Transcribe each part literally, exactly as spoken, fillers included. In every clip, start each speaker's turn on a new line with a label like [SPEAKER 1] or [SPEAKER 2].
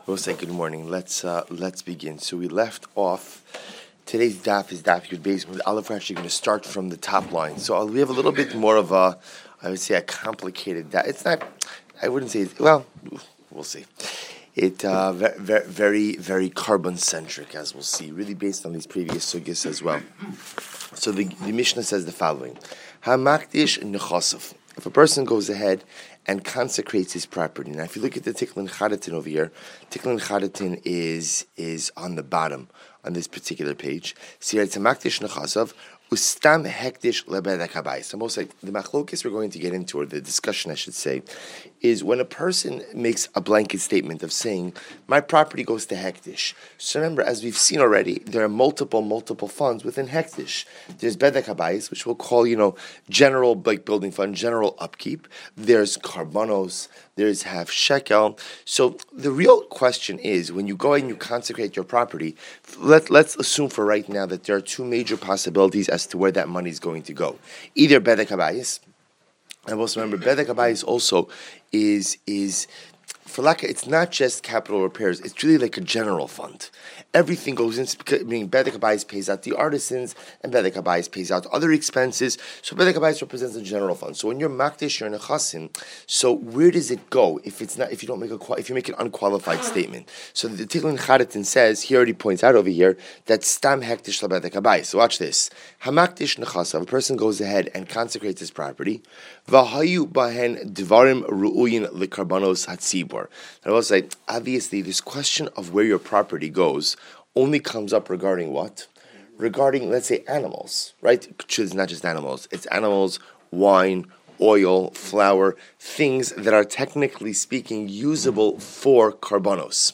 [SPEAKER 1] We'll say good morning. Let's uh, let's begin. So we left off. Today's daf is daf Yud Beis. With Aleph, we're actually going to start from the top line. So we have a little bit more of a, I would say, a complicated daf. It's not. I wouldn't say. It, well, we'll see. It uh, very very very carbon centric, as we'll see. Really based on these previous sugyas as well. So the, the Mishnah says the following: Hamakdish nechosov. If a person goes ahead and consecrates his property. Now, if you look at the Tiklin Chadatin over here, Tiklin Chadatin is is on the bottom on this particular page. See, it's a Makdish Nechasav, Ustam Hekdish Lebedek Habayis. So most like the machlokes we're going to get into, or the discussion I should say, is when a person makes a blanket statement of saying, my property goes to Hekdish. So remember, as we've seen already, there are multiple, multiple funds within Hekdish. There's Bedek Habayis, which we'll call, you know, general like building fund, general upkeep. There's Karbanos, there's half shekel. So the real question is, when you go and you consecrate your property, let, let's assume for right now that there are two major possibilities as to where that money is going to go. Either Bedek Habayis, and also remember, Bedek Habayis also is, is for lack of, it's not just capital repairs, it's really like a general fund. Everything goes in, meaning Bedek Habayis pays out the artisans, and Bedek Habayis pays out other expenses. So Bedek Habayis represents a general fund. So when you're makdish, you're nechasim. So where does it go if it's not? If you don't make a if you make an unqualified statement? So the Tiklin Chadatin says he already points out over here that stam hektish labedek Habayis. So watch this: hamakdish nechasav. A person goes ahead and consecrates his property. V'hayu bahen dvarim ru'uyin lekarbanos hatzibor. I will say, obviously, this question of where your property goes only comes up regarding what? Regarding, let's say, animals, right? It's not just animals. It's animals, wine, oil, flour, things that are technically speaking usable for karbanos.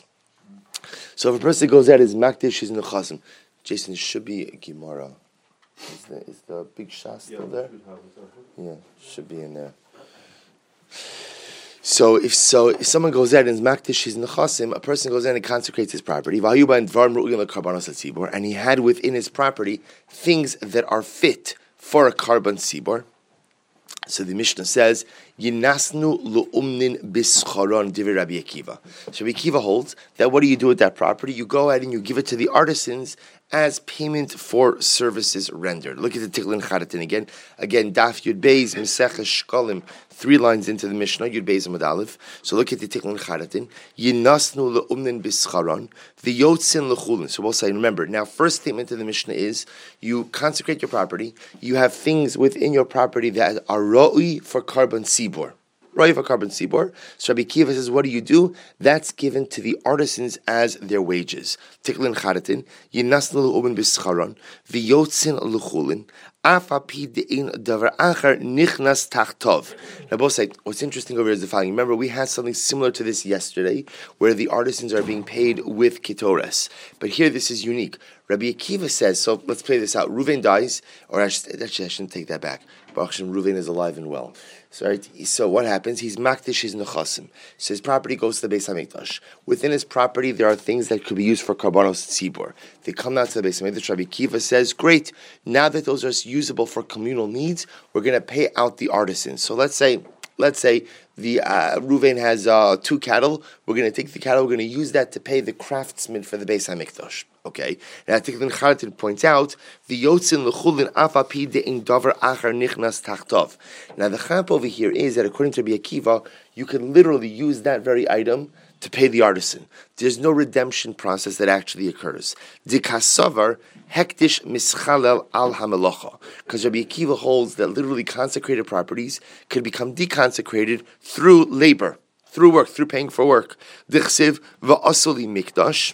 [SPEAKER 1] So if a person goes out as makdish, he's nechasim. Jason, it should be a Gemara. Is the, is the big shah still yeah, there? Yeah, should be in there. So if so, if someone goes out and is makdish his nechasim, a person goes in and consecrates his property, and he had within his property things that are fit for a carbon tzibor. So the Mishnah says, Yinasnu lu'umnin bischaron divrei Rabbi Akiva. So Rabbi Akiva holds that what do you do with that property? You go ahead and you give it to the artisans as payment for services rendered. Look at the Tiklin Chadatin again. Again, Daf Yud Beis, Meseches Shkolim, three lines into the Mishnah, Yud Beis Amud Aleph. So look at the Tiklin Chadatin. Yinasnu le'umnin bischaron, v'yotzin l'chulin. So we'll say, remember, now first statement of the Mishnah is, you consecrate your property, you have things within your property that are roi for carbon tzibor. Roi for carbon tzibor. So Rabbi Akiva says, what do you do? That's given to the artisans as their wages. Tiklin Chadatin, Yinasnu le'umnin bischaron, v'yotzin l'chulin, afapi de'in davar achar nichnas tachtov. Now both say, what's interesting over here is the following. Remember, we had something similar to this yesterday, where the artisans are being paid with ketores. But here this is unique. Rabbi Akiva says, so let's play this out. Reuven dies, or actually, actually I shouldn't take that back. Baruch Hashem, Reuven is alive and well. So, right, so what happens? He's makdish his nechasim. So his property goes to the Beis Hamikdash. Within his property, there are things that could be used for karbanos tzibor. They come out to the Beis Hamikdash. Rabbi Akiva says, great, now that those are usable for communal needs, we're going to pay out the artisans. So let's say, let's say the uh, Reuven has uh, two cattle. We're going to take the cattle. We're going to use that to pay the craftsmen for the Beis Hamikdash. Okay. Now, Tiklin Chadatin points out the yotzin lechulin afapi de'in davar achar nichnas tachtov. Now, the chap over here is that according to Rabbi Akiva, you can literally use that very item to pay the artisan. There's no redemption process that actually occurs. Dikasavar hektish mischalel al hamelocha, because Rabbi Akiva holds that literally consecrated properties could become deconsecrated through labor, through work, through paying for work. Dichsiv va'asuli mikdash.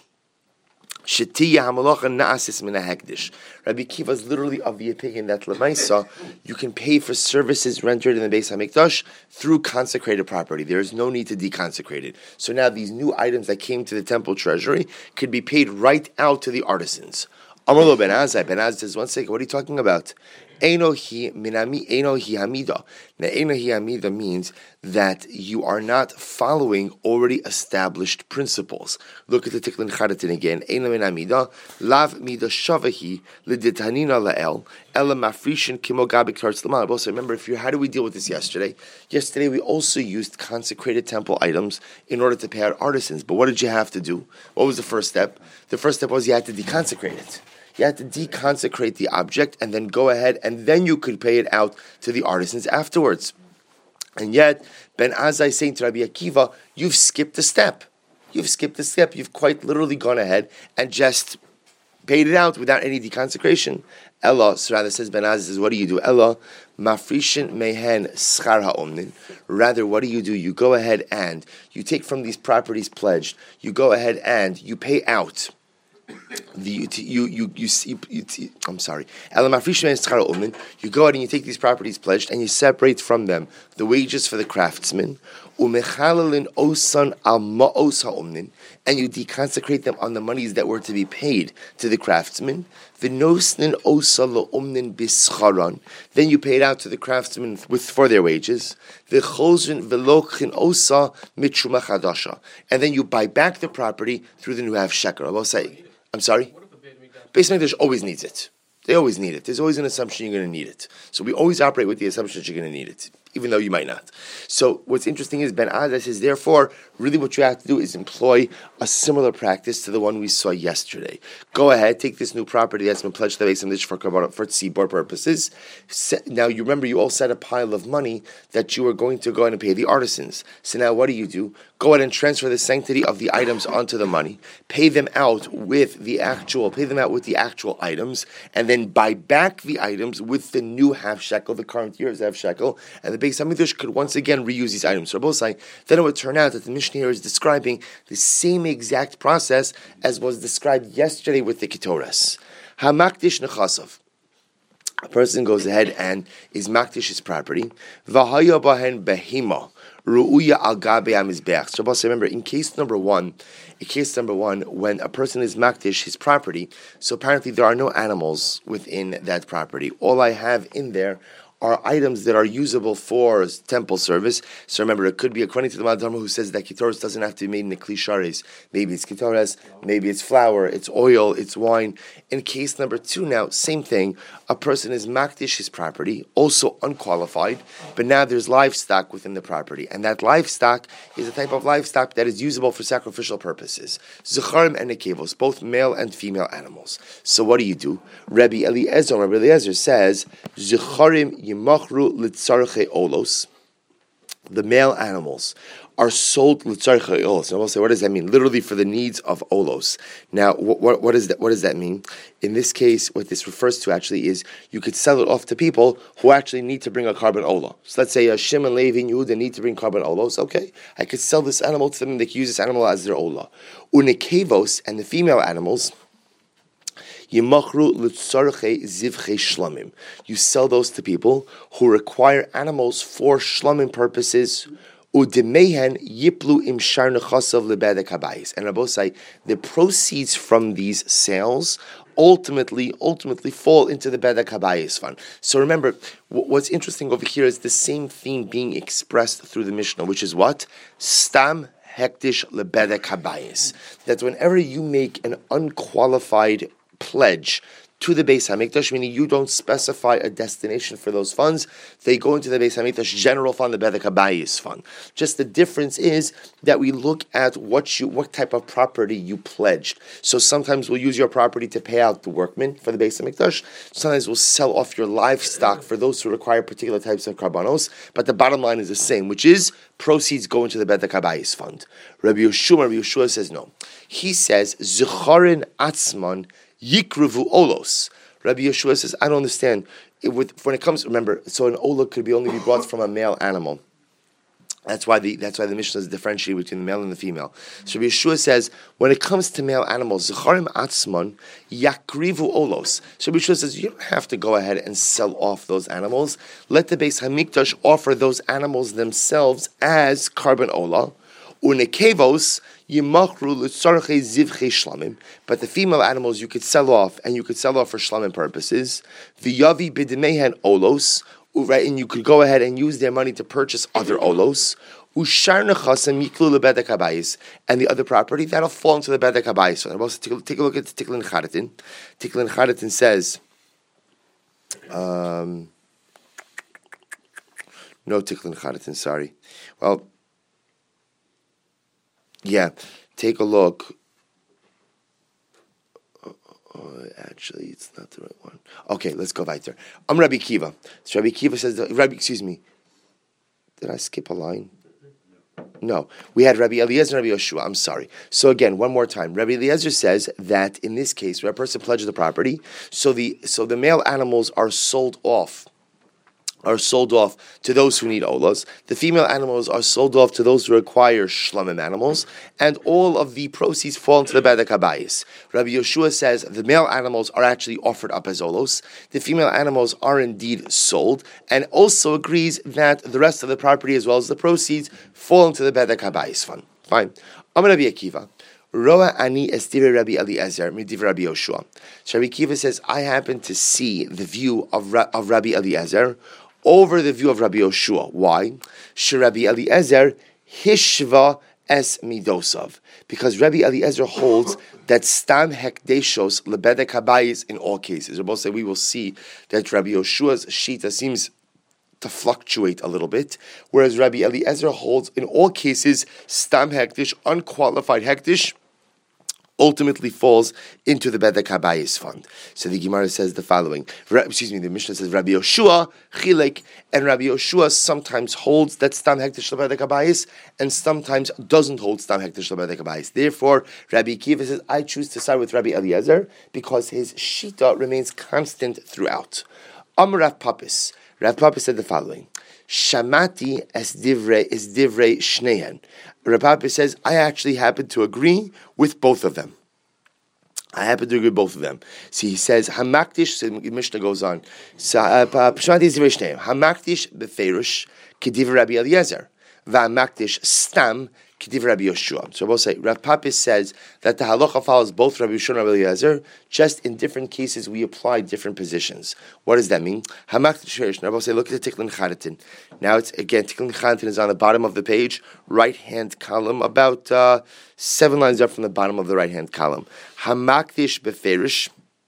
[SPEAKER 1] Shetiya hamalacha naasis min hekdish. Rabbi Akiva is literally of the opinion that lemaisa you can pay for services rendered in the Beis Hamikdash through consecrated property. There is no need to deconsecrate it. So now these new items that came to the temple treasury could be paid right out to the artisans. Amar lo Ben Azai. Ben Azai says, one second, what are you talking about? Enohi minami enohi hamida. Now, enohi hamida means that you are not following already established principles. Look at the Tiklin Charatin again. Eno minamida lav mida shavahi liditanina lael ela mafrishin kimo gabik tarts lamal. Also, remember, if you how did we deal with this yesterday? Yesterday we also used consecrated temple items in order to pay out artisans. But what did you have to do? What was the first step? The first step was you had to deconsecrate it. You had to deconsecrate the object and then go ahead and then you could pay it out to the artisans afterwards. And yet, Ben Azai saying to Rabbi Akiva, you've skipped a step. You've skipped a step. You've quite literally gone ahead and just paid it out without any deconsecration. Ella, so rather says Ben Azai, says, what do you do? Ella, mafrishin mehen schar ha'omnin. Rather, what do you do? You go ahead and you take from these properties pledged, you go ahead and you pay out The, you, you, you, you, you, you, I'm sorry. You go out and you take these properties pledged and you separate from them the wages for the craftsmen, and you deconsecrate them on the monies that were to be paid to the craftsmen. Then you pay it out to the craftsmen with for their wages. And then you buy back the property through the new half shekel. I will say. I'm sorry? Beis Hamikdash always needs it. They always need it. There's always an assumption you're going to need it. So we always operate with the assumption that you're going to need it, even though you might not. So what's interesting is Ben Azai says, therefore, really what you have to do is employ a similar practice to the one we saw yesterday. Go ahead, take this new property that's been pledged to the Beis Hamikdash for, for tzibor purposes. Now, you remember you all set a pile of money that you were going to go ahead and pay the artisans. So now what do you do? Go ahead and transfer the sanctity of the items onto the money, pay them out with the actual, pay them out with the actual items, and then buy back the items with the new half shekel, the current year's half shekel, and the Beis Hamikdash could once again reuse these items. So both say, then it would turn out that the Mishnah here is describing the same exact process as was described yesterday with the Ketores. Hamakdish nechasav. A person goes ahead and is makdish his property. V'haya bahen behima. Ru'uya al gabe amizbeach. So remember, in case number one, in case number one, when a person is makdish his property, so apparently there are no animals within that property. All I have in there are items that are usable for temple service. So remember, it could be according to the Madharma who says that Ketores doesn't have to be made in the Klishares. Maybe it's Ketores, maybe it's flour, it's oil, it's wine. In case number two now, same thing. A person is makdish his property, also unqualified, but now there's livestock within the property. And that livestock is a type of livestock that is usable for sacrificial purposes. Zecharim and nekevos, both male and female animals. So what do you do? Rabbi Eliezer, Rabbi Eliezer says, Zecharim Yimachru litzarche olos. The male animals are sold litzarche olos. And I will say, what does that mean? Literally for the needs of olos. Now, what, what, what, is that, what does that mean? In this case, what this refers to actually is you could sell it off to people who actually need to bring a carbon ola. So let's say a Shimon, Levi, and Yehuda need to bring carbon olos. Okay, I could sell this animal to them. They can use this animal as their ola. Unekevos, and the female animals, Yimachru l'tzarche zivche shlamim. You sell those to people who require animals for shlamim purposes. Udemehen yiplu im shar nechasav lebedek habayis. And Rabbi say the proceeds from these sales ultimately, ultimately fall into the bedek habayis fund. So remember, what's interesting over here is the same theme being expressed through the Mishnah, which is what? Stam hektish lebedek habayis. That whenever you make an unqualified pledge to the Beis Hamikdash, meaning you don't specify a destination for those funds, they go into the Beis Hamikdash general fund, the Bedek Habayis fund. Just the difference is that we look at what you, what type of property you pledged. So sometimes we'll use your property to pay out the workmen for the Beis Hamikdash. Sometimes we'll sell off your livestock for those who require particular types of karbanos. But the bottom line is the same, which is proceeds go into the Bedek Habayis fund. Rabbi Yeshua, Rabbi Yeshua says no. He says Zecharin Atzman Yikruvu Olos. Rabbi Yeshua says, I don't understand. It would, when it comes, remember, so an Ola could be only be brought from a male animal. That's why the that's why the Mishnah is differentiated between the male and the female. So Rabbi Yeshua says, when it comes to male animals, Zecharim Atzman Yakrivu Olos. So Rabbi Yeshua says, you don't have to go ahead and sell off those animals. Let the Beis Hamikdash offer those animals themselves as carbon Ola. Unekevos yimachru l'tzarchei zivchei shlamim. But the female animals you could sell off, and you could sell off for shlamim purposes. V'yavi b'demehen olos. Right, and you could go ahead and use their money to purchase other olos. Ushar nechasem yiklu lebedek habayis, and the other property that'll fall into the bedek habayis. So take, take a look at Tiklin Charatin. Tiklin Charatin says, um, no Tiklin Charatin. Sorry. Well, yeah. Take a look. Oh, actually, it's not the right one. Okay, let's go weiter. I'm Rabbi Kiva. So Rabbi Kiva says, Rabbi, excuse me. Did I skip a line? No. We had Rabbi Eliezer and Rabbi Yoshua. I'm sorry. So again, one more time. Rabbi Eliezer says that in this case, where a person pledges the property, so the so the male animals are sold off. are sold off to those who need olas. The female animals are sold off to those who require shlamim animals, and all of the proceeds fall into the bedek habayis. Rabbi Yoshua says the male animals are actually offered up as olos. The female animals are indeed sold, and also agrees that the rest of the property as well as the proceeds fall into the bedek habayis fund. Fine. Amar Rabbi Akiva. Roa ani estire Rabbi Eliezer midiv Rabbi Yoshua. So Rabbi Akiva says, I happen to see the view of, Ra- of Rabbi Eliezer over the view of Rabbi Yoshua. Why? Rabbi Eliezer hishva es midosav. Because Rabbi Eliezer holds that stam hekdeshos lebedek habayis in all cases. Or both say we will see that Rabbi Yoshua's shita seems to fluctuate a little bit, whereas Rabbi Eliezer holds in all cases stam hekdesh, unqualified hekdesh, ultimately falls into the bedek habayis fund. So the Gemara says the following. Excuse me, the Mishnah says Rabbi Yoshua chilek, and Rabbi Yoshua sometimes holds that stam hekdesh lebedek habayis, and sometimes doesn't hold stam hekdesh lebedek habayis. Therefore, Rabbi Akiva says, I choose to side with Rabbi Eliezer because his shita remains constant throughout. Amar Rav Papis. Rav Papis said the following. Shamati es divrei is divrei shneihen. Rav Papis says, I actually happen to agree with both of them. I happen to agree with both of them. See, he says, Hamakdish, so the Mishnah goes on, Shamati es divrei shneihen. Hamakdish beferish kediv Rabbi Eliezer. Va'amakdish stam kediv Rabbi Yoshua. So we'll say, Rav Papis says that the halacha follows both Rabbi Yoshua and Rabbi Eliezer, just in different cases we apply different positions. What does that mean? Hamakdish, Rabbi will say, look at the Tiklin Charatin. Now it's, again, Tiklin Charatin is on the bottom of the page, right-hand column, about uh, seven lines up from the bottom of the right-hand column. Hamakdish beferish,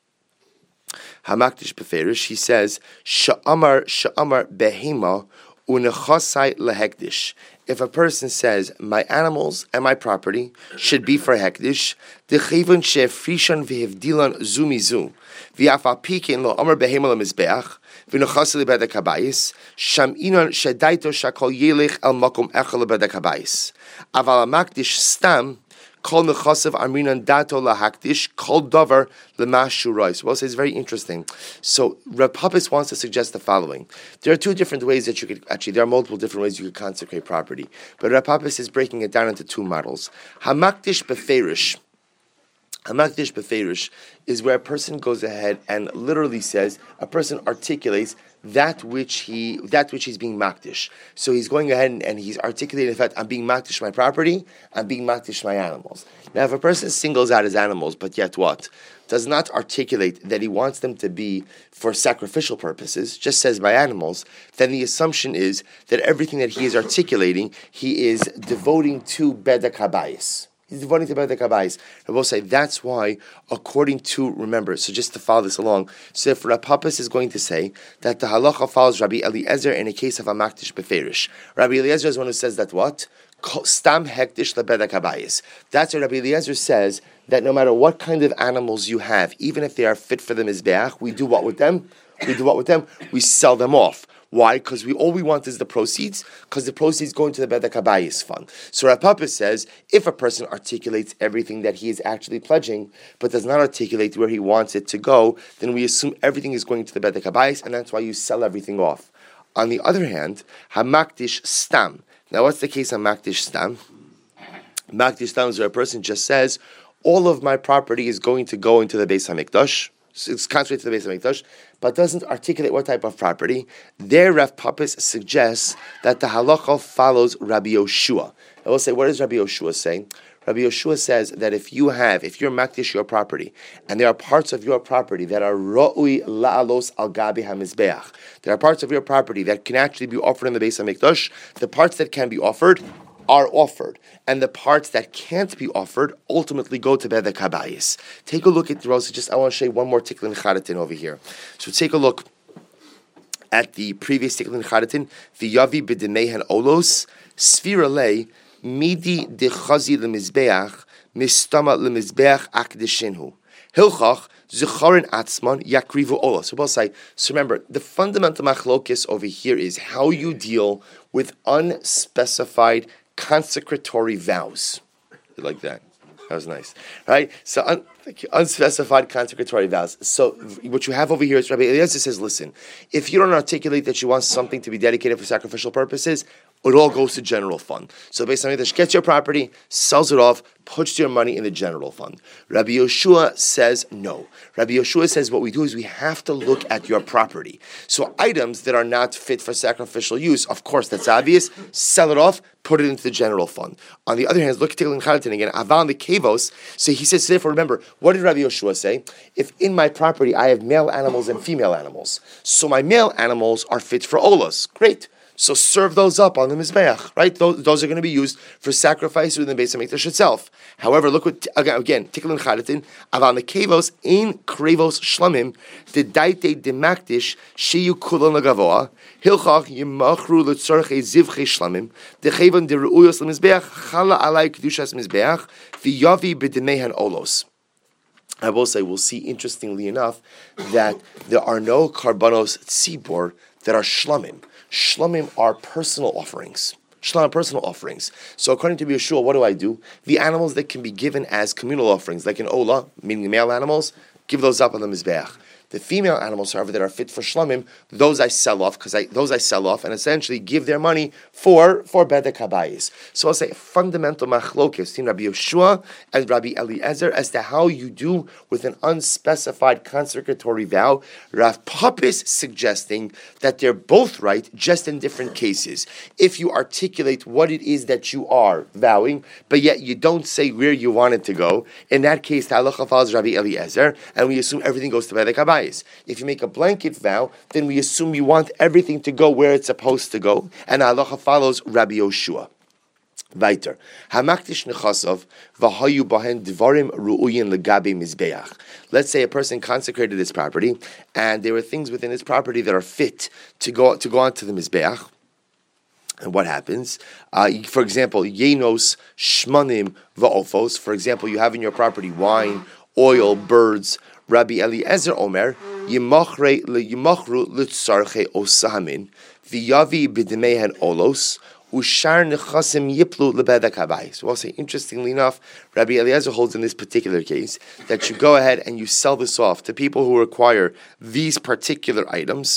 [SPEAKER 1] Hamakdish beferish, he says, Sha'amar, Sha'amar behema, unechasai lehekdish. If a person says, my animals and my property should be for hekdish, dechivun shefrishan v'hevdilan zumizu, v'afa pikin lo amar behema lemizbeach, v'nechasai lebedek habayis, sham inon shedaito shakol yelech al makom echel lebedek habayis. Aval amakdish stam, Kol nechasav amrinan dato lahakdish, kol davar lemashu rois. Well, so it's very interesting. So Rav Papis wants to suggest the following. There are two different ways that you could, actually, there are multiple different ways you could consecrate property. But Rav Papis is breaking it down into two models. Hamakdish beferish. Hamakdish beferish is where a person goes ahead and literally says, a person articulates that which he that which he's being makdish. So he's going ahead and, and he's articulating the fact, I'm being makdish my property, I'm being makdish my animals. Now if a person singles out his animals, but yet what? Does not articulate that he wants them to be for sacrificial purposes, just says my animals, then the assumption is that everything that he is articulating, he is devoting to bedek habayis. He's devoting to bedek habayis. I will say that's why, according to, remember, so just to follow this along, so if Rav Papis is going to say that the halacha follows Rabbi Eliezer in a case of a makdish beferish. Rabbi Eliezer is one who says that what? Stam hekdish lebedek habayis. That's what Rabbi Eliezer says, that no matter what kind of animals you have, even if they are fit for the mizbeach, we do what with them? We do what with them? We sell them off. Why? Because we all we want is the proceeds, because the proceeds go into the bedek habayis fund. So Rav Papis says, if a person articulates everything that he is actually pledging, but does not articulate where he wants it to go, then we assume everything is going to the bedek habayis, and that's why you sell everything off. On the other hand, hamakdish stam. Now what's the case of makdish stam? Makdish stam is where a person just says, all of my property is going to go into the Beis HaMikdash, it's consecrated to the Beis HaMikdash, but doesn't articulate what type of property, there Rav Pappas suggests that the halacha follows Rabbi Yoshua. I will say, what does Rabbi Yoshua say? Rabbi Yoshua says that if you have, if you're makdish your property, and there are parts of your property that are ro'ui la'alos al gabi hamizbeach, there are parts of your property that can actually be offered in the Beis HaMikdash, the parts that can be offered are offered, and the parts that can't be offered ultimately go to Bedek Habayis. Take a look at the Rosa. Just I want to show you one more Tikkun Charatin over here. So take a look at the previous Tikkun Charatin. V'yavi b'demehen olos sfira lei midi dechazi lemizbeach mistama lemizbeach akdeshinhu hilchach zecharin atzman yakrivu olos. So both say. So remember, the fundamental machlokis over here is how you deal with unspecified consecratory vows. You like that? That was nice, right? So un, unspecified consecratory vows. So what you have over here is Rabbi Eliezer says, listen, if you don't articulate that you want something to be dedicated for sacrificial purposes, it all goes to general fund. So based on that, gets your property, sells it off, puts your money in the general fund. Rabbi Yoshua says no. Rabbi Yoshua says what we do is we have to look at your property. So items that are not fit for sacrificial use, of course, that's obvious, sell it off, put it into the general fund. On the other hand, look at Tikkun Charatin again, Aval the Kavos. So he says, therefore, remember, what did Rabbi Yoshua say? If in my property I have male animals and female animals, so my male animals are fit for olas, great. So serve those up on the Mizbeach, right? Those, those are going to be used for sacrifice within the Beis HaMikdash itself. However, look what, again, again Tikkun Charatin, Aval Nekevos, Ein Krevos Shlamim, the Daite de Makdish, Sheyu Kulon Lagavoa, Hilchach Yimachru Lutzorche Zivche Shlamim, the Chevon de Reuyos Mizbeach, Chala Alai Kedushas Mizbeach, V'yavi B'demehan Olos. I will say, we'll see, interestingly enough, that there are no karbanos tzibor that are shlamim. Shlamim are personal offerings. Shlamim are personal offerings. So according to Yeshua, what do I do? The animals that can be given as communal offerings, like an ola, meaning male animals, give those up on the mizbeach. The female animals, however, that are fit for shlamim, those I sell off because I those I sell off and essentially give their money for for bedek habayis. So I'll say a fundamental machlokes between Rabbi Yoshua and Rabbi Eliezer as to how you do with an unspecified consecratory vow. Rav Pappas suggesting that they're both right, just in different cases. If you articulate what it is that you are vowing, but yet you don't say where you want it to go, in that case, the halacha follows Rabbi Eliezer, and we assume everything goes to bedek habayis. If you make a blanket vow, then we assume you want everything to go where it's supposed to go, and halacha follows Rabbi Yoshua. Weiter. Hamaktish nechasav v'hayu bahen dvarim ru'uyin legabe mizbeach. Let's say a person consecrated his property, and there were things within his property that are fit to go to go onto the mizbeach. And what happens? Uh, for example, yenos shmanim va'ofos. For example, you have in your property wine, oil, birds. Rabbi Eliezer Omer, Yimachre Yimachru Lutzarche Osamin, V'yavi B'demehen Olos, Ushar Nechasim Yiplu Lebedek Habayis. So I'll say, interestingly enough, Rabbi Eliezer holds in this particular case that you go ahead and you sell this off to people who require these particular items.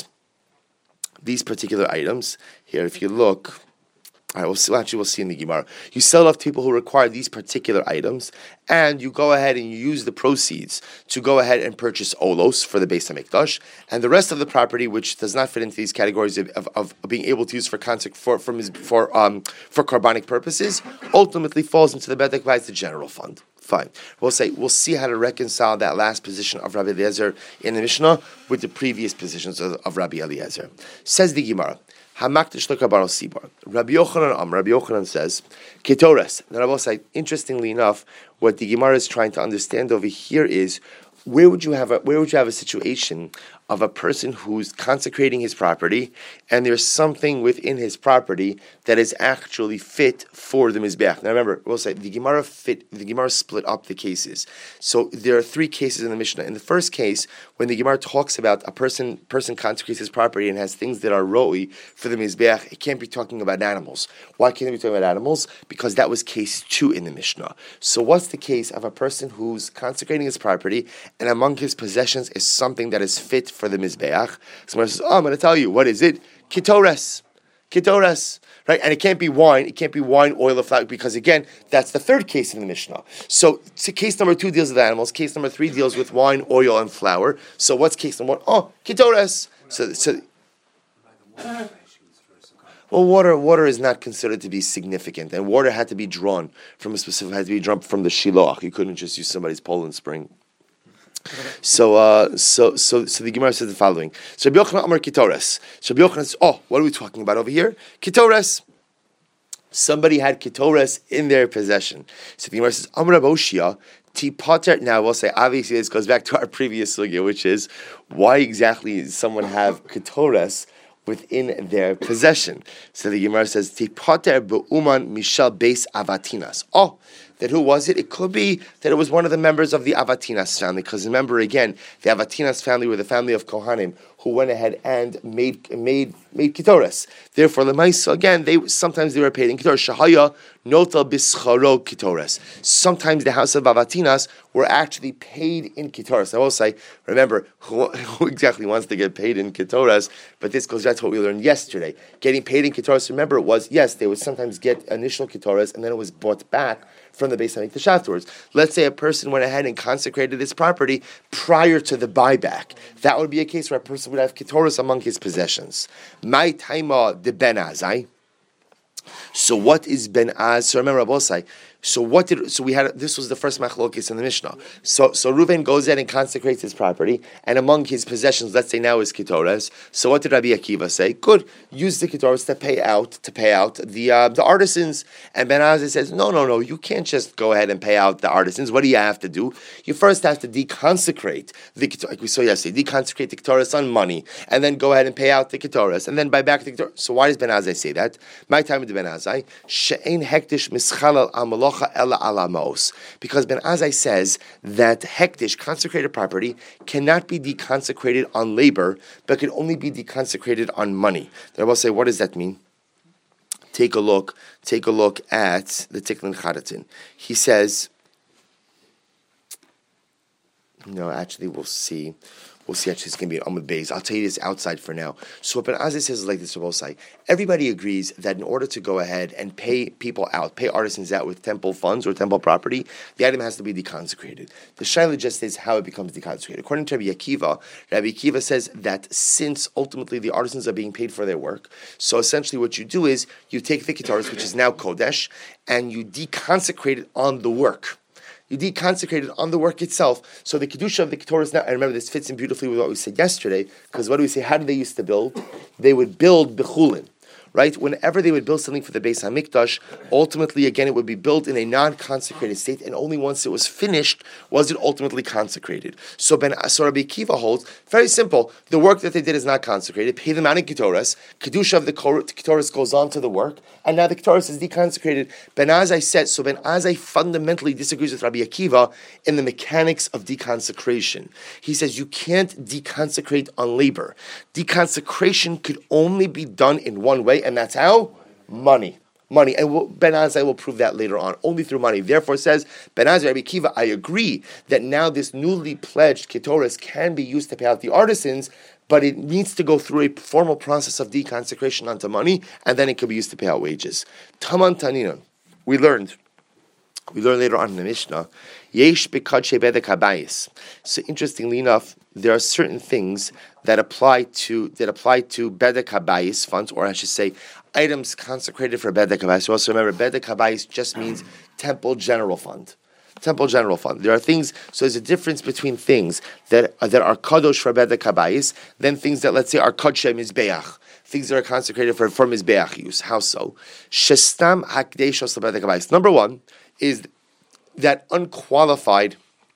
[SPEAKER 1] These particular items. Here, if you look. All right, we'll see, actually, we'll see in the Gemara. You sell it off to people who require these particular items, and you go ahead and you use the proceeds to go ahead and purchase olos for the Beis HaMikdash, and the rest of the property, which does not fit into these categories of, of, of being able to use for consec- for for for um for carbonic purposes, ultimately falls into the Bedek Vayis, the general fund. Fine. We'll say we'll see how to reconcile that last position of Rabbi Eliezer in the Mishnah with the previous positions of, of Rabbi Eliezer. Says the Gemara. Hamaktish lekabar sibar. Rabbi Yochanan Am. Rabbi Yochanan says, Ketores. Now, I will say, interestingly enough, what the Gemara is trying to understand over here is where would you have a where would you have a situation of a person who's consecrating his property, and there's something within his property that is actually fit for the mizbeach. Now remember, we'll say the Gemara fit. The Gemara split up the cases. So there are three cases in the Mishnah. In the first case, when the Gemara talks about a person person consecrates his property and has things that are roi for the mizbeach, it can't be talking about animals. Why can't it be talking about animals? Because that was case two in the Mishnah. So what's the case of a person who's consecrating his property, and among his possessions is something that is fit for the mizbeach? Someone says, "Oh, I'm going to tell you what is it. Ketores." Ketoras. Right? And it can't be wine. It can't be wine, oil, or flour, because again, that's the third case in the Mishnah. So, so case number two deals with animals. Case number three deals with wine, oil, and flour. So what's case number one? Oh, Ketoras. So, so well, water water is not considered to be significant, and water had to be drawn from a specific, had to be drawn from the shiloach. You couldn't just use somebody's Poland spring. So, uh, so, so, so the Gemara says the following. So, Rabbi Yochanan Amar Kitoras. So, Rabbi Yochanan says, oh, what are we talking about over here? Kitoras. Somebody had Kitoras in their possession. So, the Gemara says, Amar Rabbi Oshia, Tipater. Now, we'll say, obviously, this goes back to our previous sugya, which is, why exactly does someone have Kitoras within their possession? So, the Gemara says, Tipater be'uman mishal beis avatinas. Oh, that who was it? It could be that it was one of the members of the Avatinas family, because remember again, the Avatinas family were the family of Kohanim who went ahead and made made made kitoras. Therefore, lemaisa again, they sometimes they were paid in kitoras. Shahaya nota bischaro kitoras. Sometimes the house of Avatinas were actually paid in kitoras. I will say, remember who, who exactly wants to get paid in kitoras? But this goes back to what we learned yesterday. Getting paid in kitoras. Remember, it was yes, they would sometimes get initial kitoras, and then it was bought back from the Beis Hamikdash afterwards. Let's say a person went ahead and consecrated his property prior to the buyback. That would be a case where a person would have ketoras among his possessions. My taima de ben azai. So what is ben az? So remember, Rabosai. So what did? So we had. This was the first machlokes in the Mishnah. So so Reuven goes in and consecrates his property, and among his possessions, let's say now is ketoras. So what did Rabbi Akiva say? Good, use the ketoras to pay out to pay out the uh, the artisans. And Ben Azai says, no, no, no, you can't just go ahead and pay out the artisans. What do you have to do? You first have to deconsecrate the ketoras, like we saw yesterday. Deconsecrate the ketoras on money, and then go ahead and pay out the ketoras, and then buy back the ketoras. So why does Ben Azai say that? My time with Ben Azai, she'ein hektish mischalal amalach. Because Ben Azai says that hektish, consecrated property, cannot be deconsecrated on labor, but can only be deconsecrated on money. The Rebbe will say, what does that mean? Take a look. Take a look at the Tikkun Chadatin. He says, no, actually, we'll see. We'll see, actually, it's going to be an Amud Beis. I'll tell you this outside for now. So what Ben Azai says is like this, Rabbi Osai. Everybody agrees that in order to go ahead and pay people out, pay artisans out with temple funds or temple property, the item has to be deconsecrated. The Shaila just says how it becomes deconsecrated. According to Rabbi Akiva, Rabbi Akiva says that since ultimately the artisans are being paid for their work, so essentially what you do is you take the kitaris, which is now Kodesh, and you deconsecrate it on the work. You deconsecrate it on the work itself. So the Kedusha of the Ketoras now, and remember this fits in beautifully with what we said yesterday, because what do we say? How did they used to build? They would build Bechulin. Right? Whenever they would build something for the Beis HaMikdash, ultimately, again, it would be built in a non-consecrated state, and only once it was finished was it ultimately consecrated. So Ben so Rabbi Akiva holds, very simple, the work that they did is not consecrated, pay them out in Ketoras, Kedusha of the Ketoras goes on to the work, and now the Ketoras is deconsecrated. Ben Azai said, so Ben Azai fundamentally disagrees with Rabbi Akiva in the mechanics of deconsecration. He says you can't deconsecrate on labor. Deconsecration could only be done in one way, and that's how? Money. Money. And we'll, Ben Azai will prove that later on, only through money. Therefore says, Ben Azai, Rabbi Akiva, I agree that now this newly pledged ketoras can be used to pay out the artisans, but it needs to go through a formal process of deconsecration onto money, and then it can be used to pay out wages. Taman Taninon. We learned. We learn later on in the Mishnah, Yesh bekadshe bedek habayis. So interestingly enough, there are certain things that apply to that apply to bedek habayis funds, or I should say, items consecrated for bedek habayis. So also remember, bedek habayis just means temple general fund. Temple general fund. There are things. So there's a difference between things that uh, that are kadosh for bedek habayis, than things that let's say are kadshe mizbeach. Things that are consecrated for for mizbeach use. How so? Shestam hakdeshos bedek habayis. Number one is that unqualified,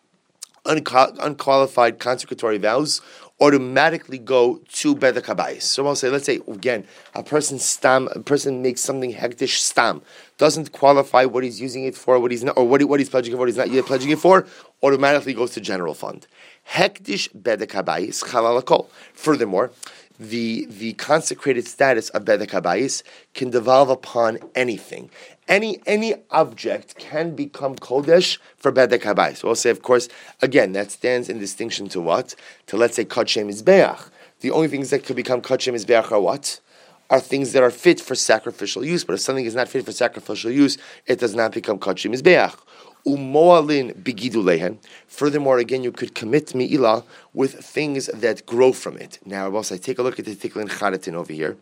[SPEAKER 1] unca- unqualified consecratory vows automatically go to bedek habayis. So I'll say, let's say again, a person stam, a person makes something hektish stam, doesn't qualify what he's using it for, what he's not, or what, he, what he's pledging it for, what he's not yet pledging it for, automatically goes to general fund. Hektish bedek habayis chalal hakol. Furthermore, the the consecrated status of bedek habayis can devolve upon anything. Any any object can become kodesh for bedek habayis. So we'll say, of course, again, that stands in distinction to what? To let's say kadshe mizbeach. The only things that could become kadshe mizbeach are what? are things that are fit for sacrificial use. But if something is not fit for sacrificial use, it does not become Kodshei Mizbeach. Umoalin bigidu lehen. Furthermore, again, you could commit mi'ilah with things that grow from it. Now, also, take a look at the Tiklin Charatin over here.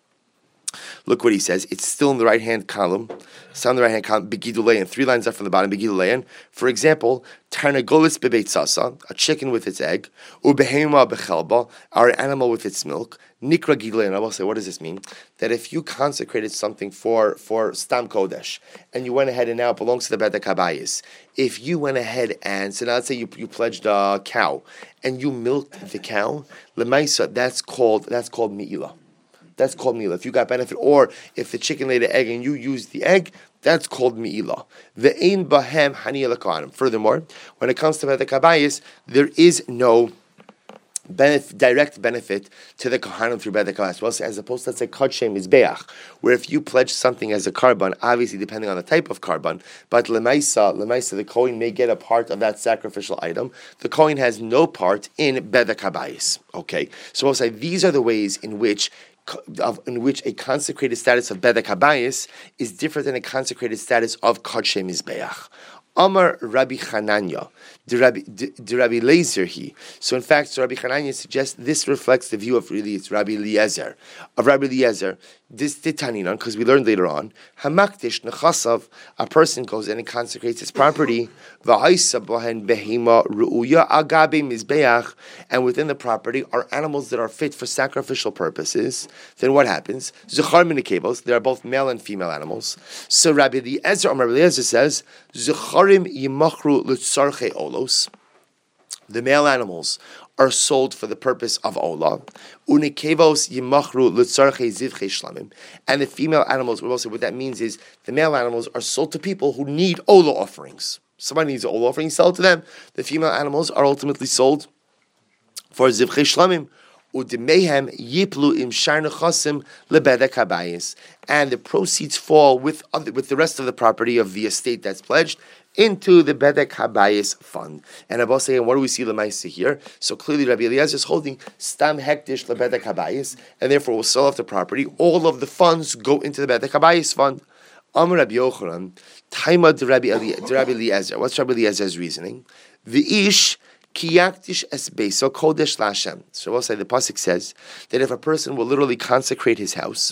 [SPEAKER 1] Look what he says. It's still in the right-hand column. Still in the right-hand column, bigidu lehen. Three lines up from the bottom, bigidu lehen. For example, tarnagolis bebeit sasa, a chicken with its egg. Ubehema bechelba, our animal with its milk. Nikra gidulei, and I will say, what does this mean? That if you consecrated something for, for Stam Kodesh, and you went ahead and now it belongs to the Bedek Habayis, if you went ahead and, so now let's say you, you pledged a cow, and you milked the cow, Lemaisa, that's called, that's called Mi'ilah. That's called Mi'ilah. If you got benefit, or if the chicken laid an egg and you used the egg, that's called Mi'ilah. The Ein Bahem Haniyah L'Kohanim. Furthermore, when it comes to Bedek Habayis, there is no Benefit, direct benefit to the Kohanim through Bedek Habayis. Well, as opposed to, let's say, Kodshei Mizbeach, where if you pledge something as a carbon, obviously depending on the type of carbon, but Lemaisa, Lemaisa, the Kohen may get a part of that sacrificial item. The Kohen has no part in Bedek Habayis. Okay, so we'll say these are the ways in which Of, in which a consecrated status of Bedek Habayis is different than a consecrated status of Kodshei Mizbeach. Amar Rabbi Chananya, the Rabbi, the Rabbi Lezer he. So in fact, so Rabbi Chananya suggests this reflects the view of really it's Rabbi Eliezer, of Rabbi Eliezer. This titaninon, because we learned later on, Hamaktish nechasav, a person goes in and consecrates his property, v'haisa bohen behema ru'uya agabe mizbeach, and within the property are animals that are fit for sacrificial purposes. Then what happens? Zuchar minikebos, they are both male and female animals. So Rabbi Eliezer, Rabbi Eliezer says, Zucharim yimachru l'tzarchei olos. The male animals are sold for the purpose of olah. Unikevos yimachru l'tzarchei zivchei shlamim. And the female animals, we will say what that means is the male animals are sold to people who need olah offerings. Somebody needs an olah offering, sell it to them. The female animals are ultimately sold for zivchei shlamim. Udemehem yiplu im shar nechasim lebedek habayis. And the proceeds fall with other, with the rest of the property of the estate that's pledged into the Bedek Habayis fund. And Abba saying, what do we see Lemaisa here? So clearly Rabbi Eliezer is holding Stam Hektish LeBedek Habayis, and therefore will sell off the property. All of the funds go into the Bedek Habayis fund. Amar Rabbi Yochanan, Taima de Rabbi Eliezer. What's Rabbi Eliezer's reasoning? The ish kiyaktish es beiso kodesh laHashem. So we'll say the pasuk says that if a person will literally consecrate his house,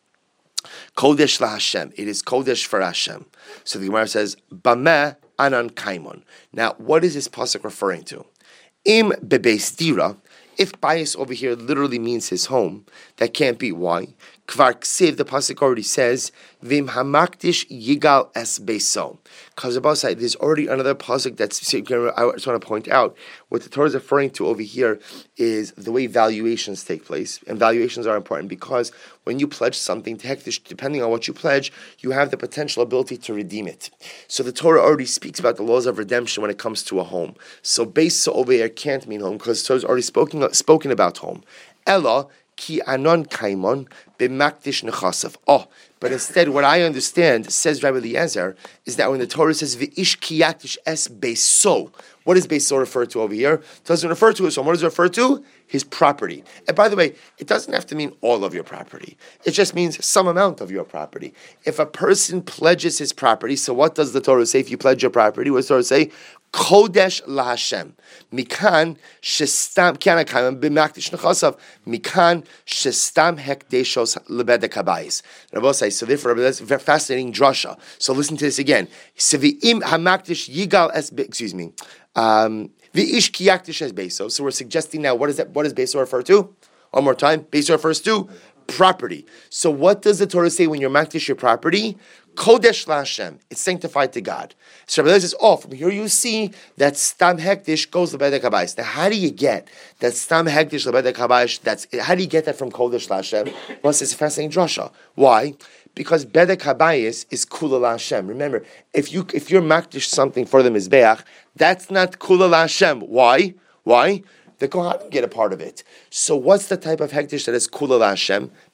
[SPEAKER 1] Kodesh laHashem, it is Kodesh for Hashem. So the Gemara says, Bameh anan kaimon. Now, what is this pasuk referring to? Im bebeis dira. If bayis over here literally means his home, that can't be. Why? Kvar ksiv, the pasuk already says, Vim hamaktish yigal es beiso. Because about side, there's already another pasuk that's. I just want to point out what the Torah is referring to over here is the way valuations take place, and valuations are important because when you pledge something to hektish, depending on what you pledge, you have the potential ability to redeem it. So the Torah already speaks about the laws of redemption when it comes to a home. So beiso over here can't mean home because the Torah is already spoken spoken about home. Ella. Ki anon kaimon b'makdish nechasav. Oh, but instead, what I understand, says Rabbi Eliezer, is that when the Torah says v'ish kiyatish es beiso, what does beiso refer to over here? It doesn't refer to his home. What does it refer to? His property. And by the way, it doesn't have to mean all of your property. It just means some amount of your property. If a person pledges his property, so what does the Torah say if you pledge your property? What does the Torah say? Kodesh laHashem. Mikan shestam kianakayim b'makdish nechasav. Mikan shestam hekdeshos lebedek habayis. Rabbi say so. Therefore, that's a very fascinating drasha. So listen to this again. Sevi'im hamakdish yigal es. Excuse me. Um, V'ish kiyakdish es beiso. So we're suggesting now. What is that? What does beiso refer to? One more time. Beiso refers to property. So what does the Torah say when you're makdish your property? Kodesh laHashem. It's sanctified to God. So Rabbi says, oh, from here you see that Stam Hektish goes to Bedek Habayis. Now, how do you get that Stam Hektish Bedek Habayis? That's how do you get that from Kodesh laHashem? Well, it's a fascinating drasha. Why? Because Bedek Habayis is Kula laHashem. Remember, if you if you're makdish something for the Mizbeach, that's not Kula laHashem. Why? Why? The Kohanim get a part of it. So what's the type of Hektish that is Kula laHashem?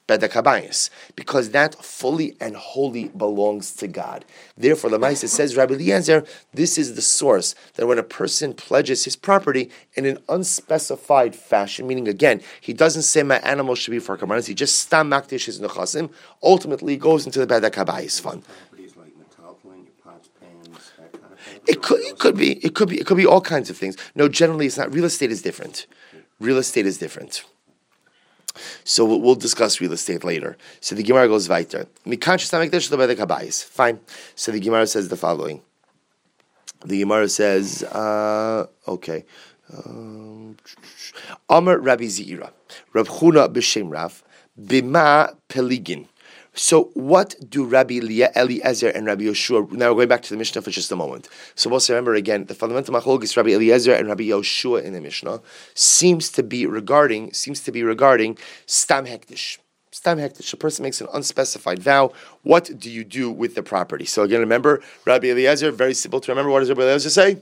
[SPEAKER 1] Bedek Habayis, because that fully and wholly belongs to God. Therefore, Lamais says, Rabbi Eliezer, this is the source that when a person pledges his property in an unspecified fashion, meaning again, he doesn't say my animal should be for Karbanos, he just stam makdish his nechasim, ultimately goes into the Bedek Habayis fund. It could, it could be, it could be, it could be all kinds of things. No, generally it's not. Real estate is different. Real estate is different. So we'll, we'll discuss real estate later. So the Gemara goes weiter. Fine. So the Gemara says the following. The Gemara says, uh, okay. Um, Amar Rabbi Zira, Rav Chuna b'Shem Rav, b'ma peligin. So what do Rabbi Eliezer and Rabbi Yoshua, now we're going back to the Mishnah for just a moment. So we'll remember again, the fundamental machlokes Rabbi Eliezer and Rabbi Yoshua in the Mishnah seems to be regarding, seems to be regarding Stam Hektish. Stam Hektish, a person makes an unspecified vow. What do you do with the property? So again, remember, Rabbi Eliezer, very simple to remember. What does Rabbi Eliezer say?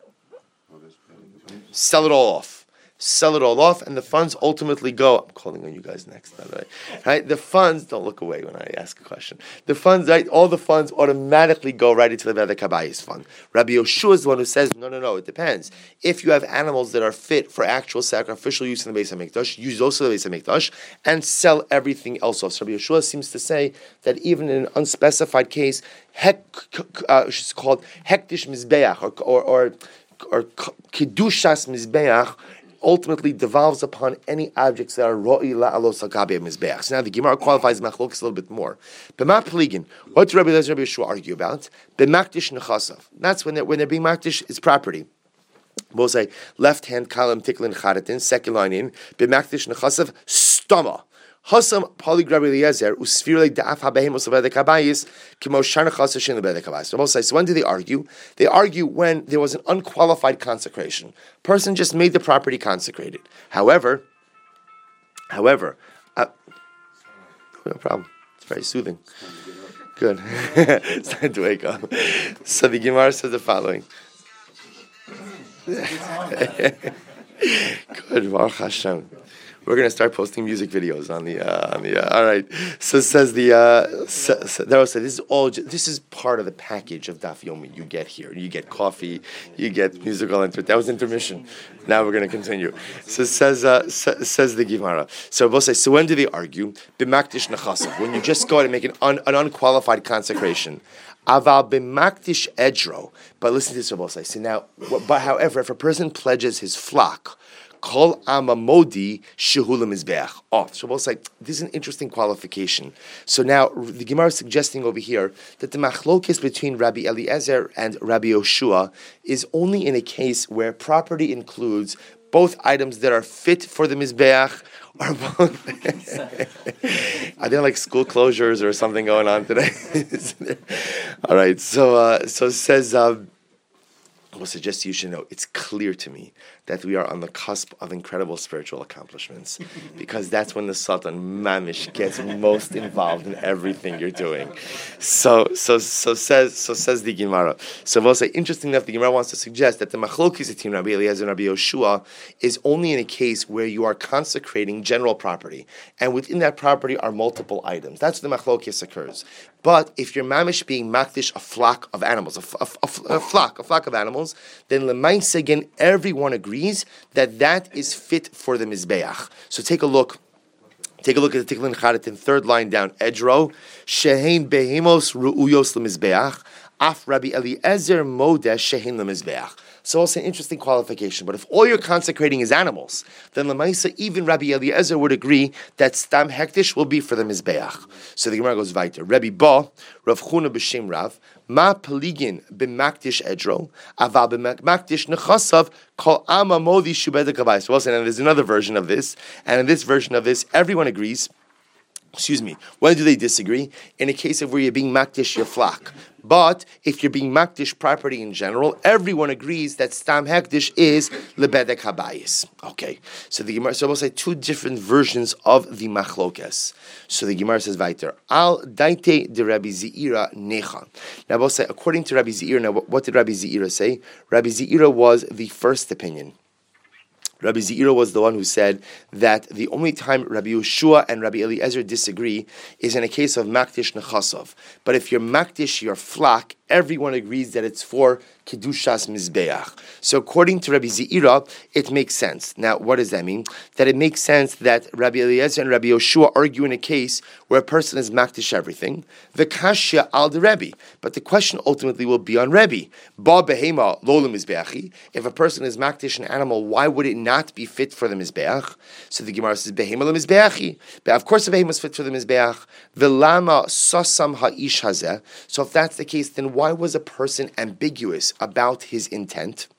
[SPEAKER 1] Sell it all off. Sell it all off, and the funds ultimately go. I'm calling on you guys next, by the way. Right? The funds, don't look away when I ask a question. The funds, right? All the funds automatically go right into the Bedek Habayis fund. Rabbi Yoshua is the one who says, no, no, no, it depends. If you have animals that are fit for actual sacrificial use in the Beis HaMikdash, use those for the Beis HaMikdash, and sell everything else off. So Rabbi Yoshua seems to say that even in an unspecified case, hek, uh, it's called hektish mizbeach, or or or, or kedushas mizbeach, ultimately devolves upon any objects that are ro'i la'alos hagabi mizbeach. So now the Gemara qualifies machlokes a little bit more. B'ma pligin, what do Rabbi Eliezer and Rabbi Yeshua argue about? B'makdish nechasav. That's when they're, when they're being makdish, it's property. We'll say left hand column tiklin charatin, second line in, b'makdish nechasav stama. Hasam polig Rabbi Eliezer usfirle da'af habehemos bedek habayis kimo shana chasashin bedek habayis. So both sides. So when do they argue? They argue when there was an unqualified consecration. Person just made the property consecrated. However, however, uh, no problem. It's very soothing. Good. It's time to wake up. So the Gemara says the following. Good, Baruch Hashem. We're going to start posting music videos on the uh, on the. Uh, all right, so says the. Uh, so, so, this is all. This is part of the package of Daf Yomi. You get here, you get coffee, you get musical entertainment. That was intermission. Now we're going to continue. So says uh, sa, says the Gemara. So both say. So when do they argue? B'makdish nechasav. When you just go out and make an, un, an unqualified consecration. Aval b'makdish edro. But listen to this, both say. So now, but however, if a person pledges his flock. Kol amamodi shehulam mizbeach. Oh, so we'll say this is an interesting qualification. So now the Gemara is suggesting over here that the machlokes between Rabbi Eliezer and Rabbi Yoshua is only in a case where property includes both items that are fit for the mizbeach, or both. Are there like school closures or something going on today? All right. So uh, so it says. Uh, I will suggest you should know, it's clear to me that we are on the cusp of incredible spiritual accomplishments, because that's when the Satan Mamish gets most involved in everything you're doing. So, so, so says, so says the Gemara. So we'll say, interesting enough, the Gemara wants to suggest that the machlokes between Rabbi Eliezer and Rabbi Yoshua is only in a case where you are consecrating general property, and within that property are multiple items. That's where the machlokes occurs. But if you're mamish being makdish a flock of animals, a, a, a, a flock, a flock of animals, then l'maisa again, everyone agrees that that is fit for the mizbeach. So take a look. Take a look at the Tiklin Charatin, third line down. Edro, shehein behemos ru'uyos l'mizbeach, af Rabbi Eliezer modeh shehein l'mizbeach. So also an interesting qualification. But if all you're consecrating is animals, then Lamaisa, even Rabbi Eliezer would agree that Stam Hektish will be for the Mizbeach. So the Gemara goes weiter. Rabbi Ba, Rav Chuna b'Shem Rav, Ma Peligin b'Makdish Edro, Aval b'Makdish Nechasav, Kol Ama Modi Shubedek Habayis. So also, and there's another version of this, and in this version of this, everyone agrees. Excuse me. When do they disagree? In a case of where you're being makdish your flock. But if you're being makdish property in general, everyone agrees that stam hekdish is lebedek habayis. Okay. So the Gemara, so we'll say two different versions of the machlokes. So the Gemara says weiter. Al daite de Rabbi Zeira necha. Now we'll say, according to Rabbi Zeira, now what did Rabbi Zeira say? Rabbi Zeira was the first opinion. Rabbi Zeira was the one who said that the only time Rabbi Yehoshua and Rabbi Eliezer disagree is in a case of Makdish Nechasov. But if you're Makdish your flock, everyone agrees that it's for Kedushas Mizbeach. So according to Rabbi Zeira, it makes sense. Now, what does that mean? That it makes sense that Rabbi Eliezer and Rabbi Yehoshua argue in a case where a person is Makdish everything, the Kashya al the Rebbe. But the question ultimately will be on Rebbe. Ba behema lo lemizbeachi. If a person is Makdish an animal, why would it not be fit for the Mizbeach? So the Gemara says, behema lemizbeachi. But of course the behema is fit for the Mizbeach. Velama sasam ha'ish hazeh. So if that's the case, then why was a person ambiguous about his intent?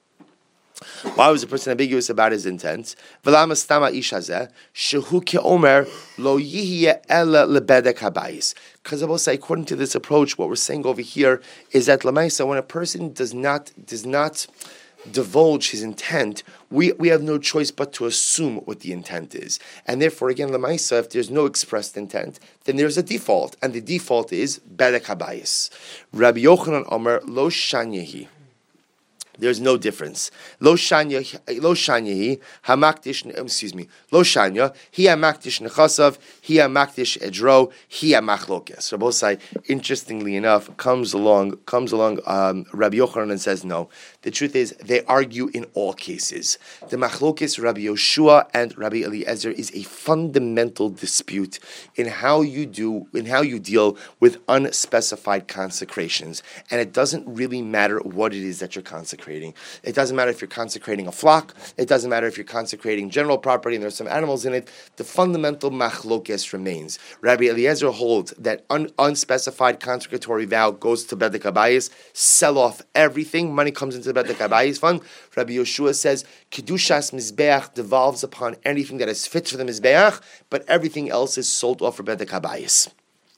[SPEAKER 1] Why was a person ambiguous about his intent? Velama stama ish hazeh shehu ke'omer lo yihye ela lebedek habayis. Because I will say, according to this approach, what we're saying over here is that lamaisa, when a person does not does not divulge his intent, we, we have no choice but to assume what the intent is. And therefore, again, lamaisa, if there's no expressed intent, then there's a default, and the default is bedek habayis. Rabbi Yochanan Omer lo shanyehi. There's no difference. Lo shanya, lo shanyahi hamakdish. Excuse me. Lo shanya he hamakdish nechasav. He hamakdish edro. He hamachlokes. Rabbi Osai, interestingly enough, comes along, comes along. Um, Rabbi Yochanan and says no. The truth is, they argue in all cases. The machlokes Rabbi Yehoshua and Rabbi Eliezer is a fundamental dispute in how you do, in how you deal with unspecified consecrations, and it doesn't really matter what it is that you're consecrating. It doesn't matter if you're consecrating a flock. It doesn't matter if you're consecrating general property and there's some animals in it. The fundamental machlokes remains. Rabbi Eliezer holds that un- unspecified consecratory vow goes to bedek habayis, sell off everything. Money comes into the bedek habayis fund. Rabbi Yehoshua says kedushas mizbeach devolves upon anything that is fit for the mizbeach, but everything else is sold off for bedek habayis.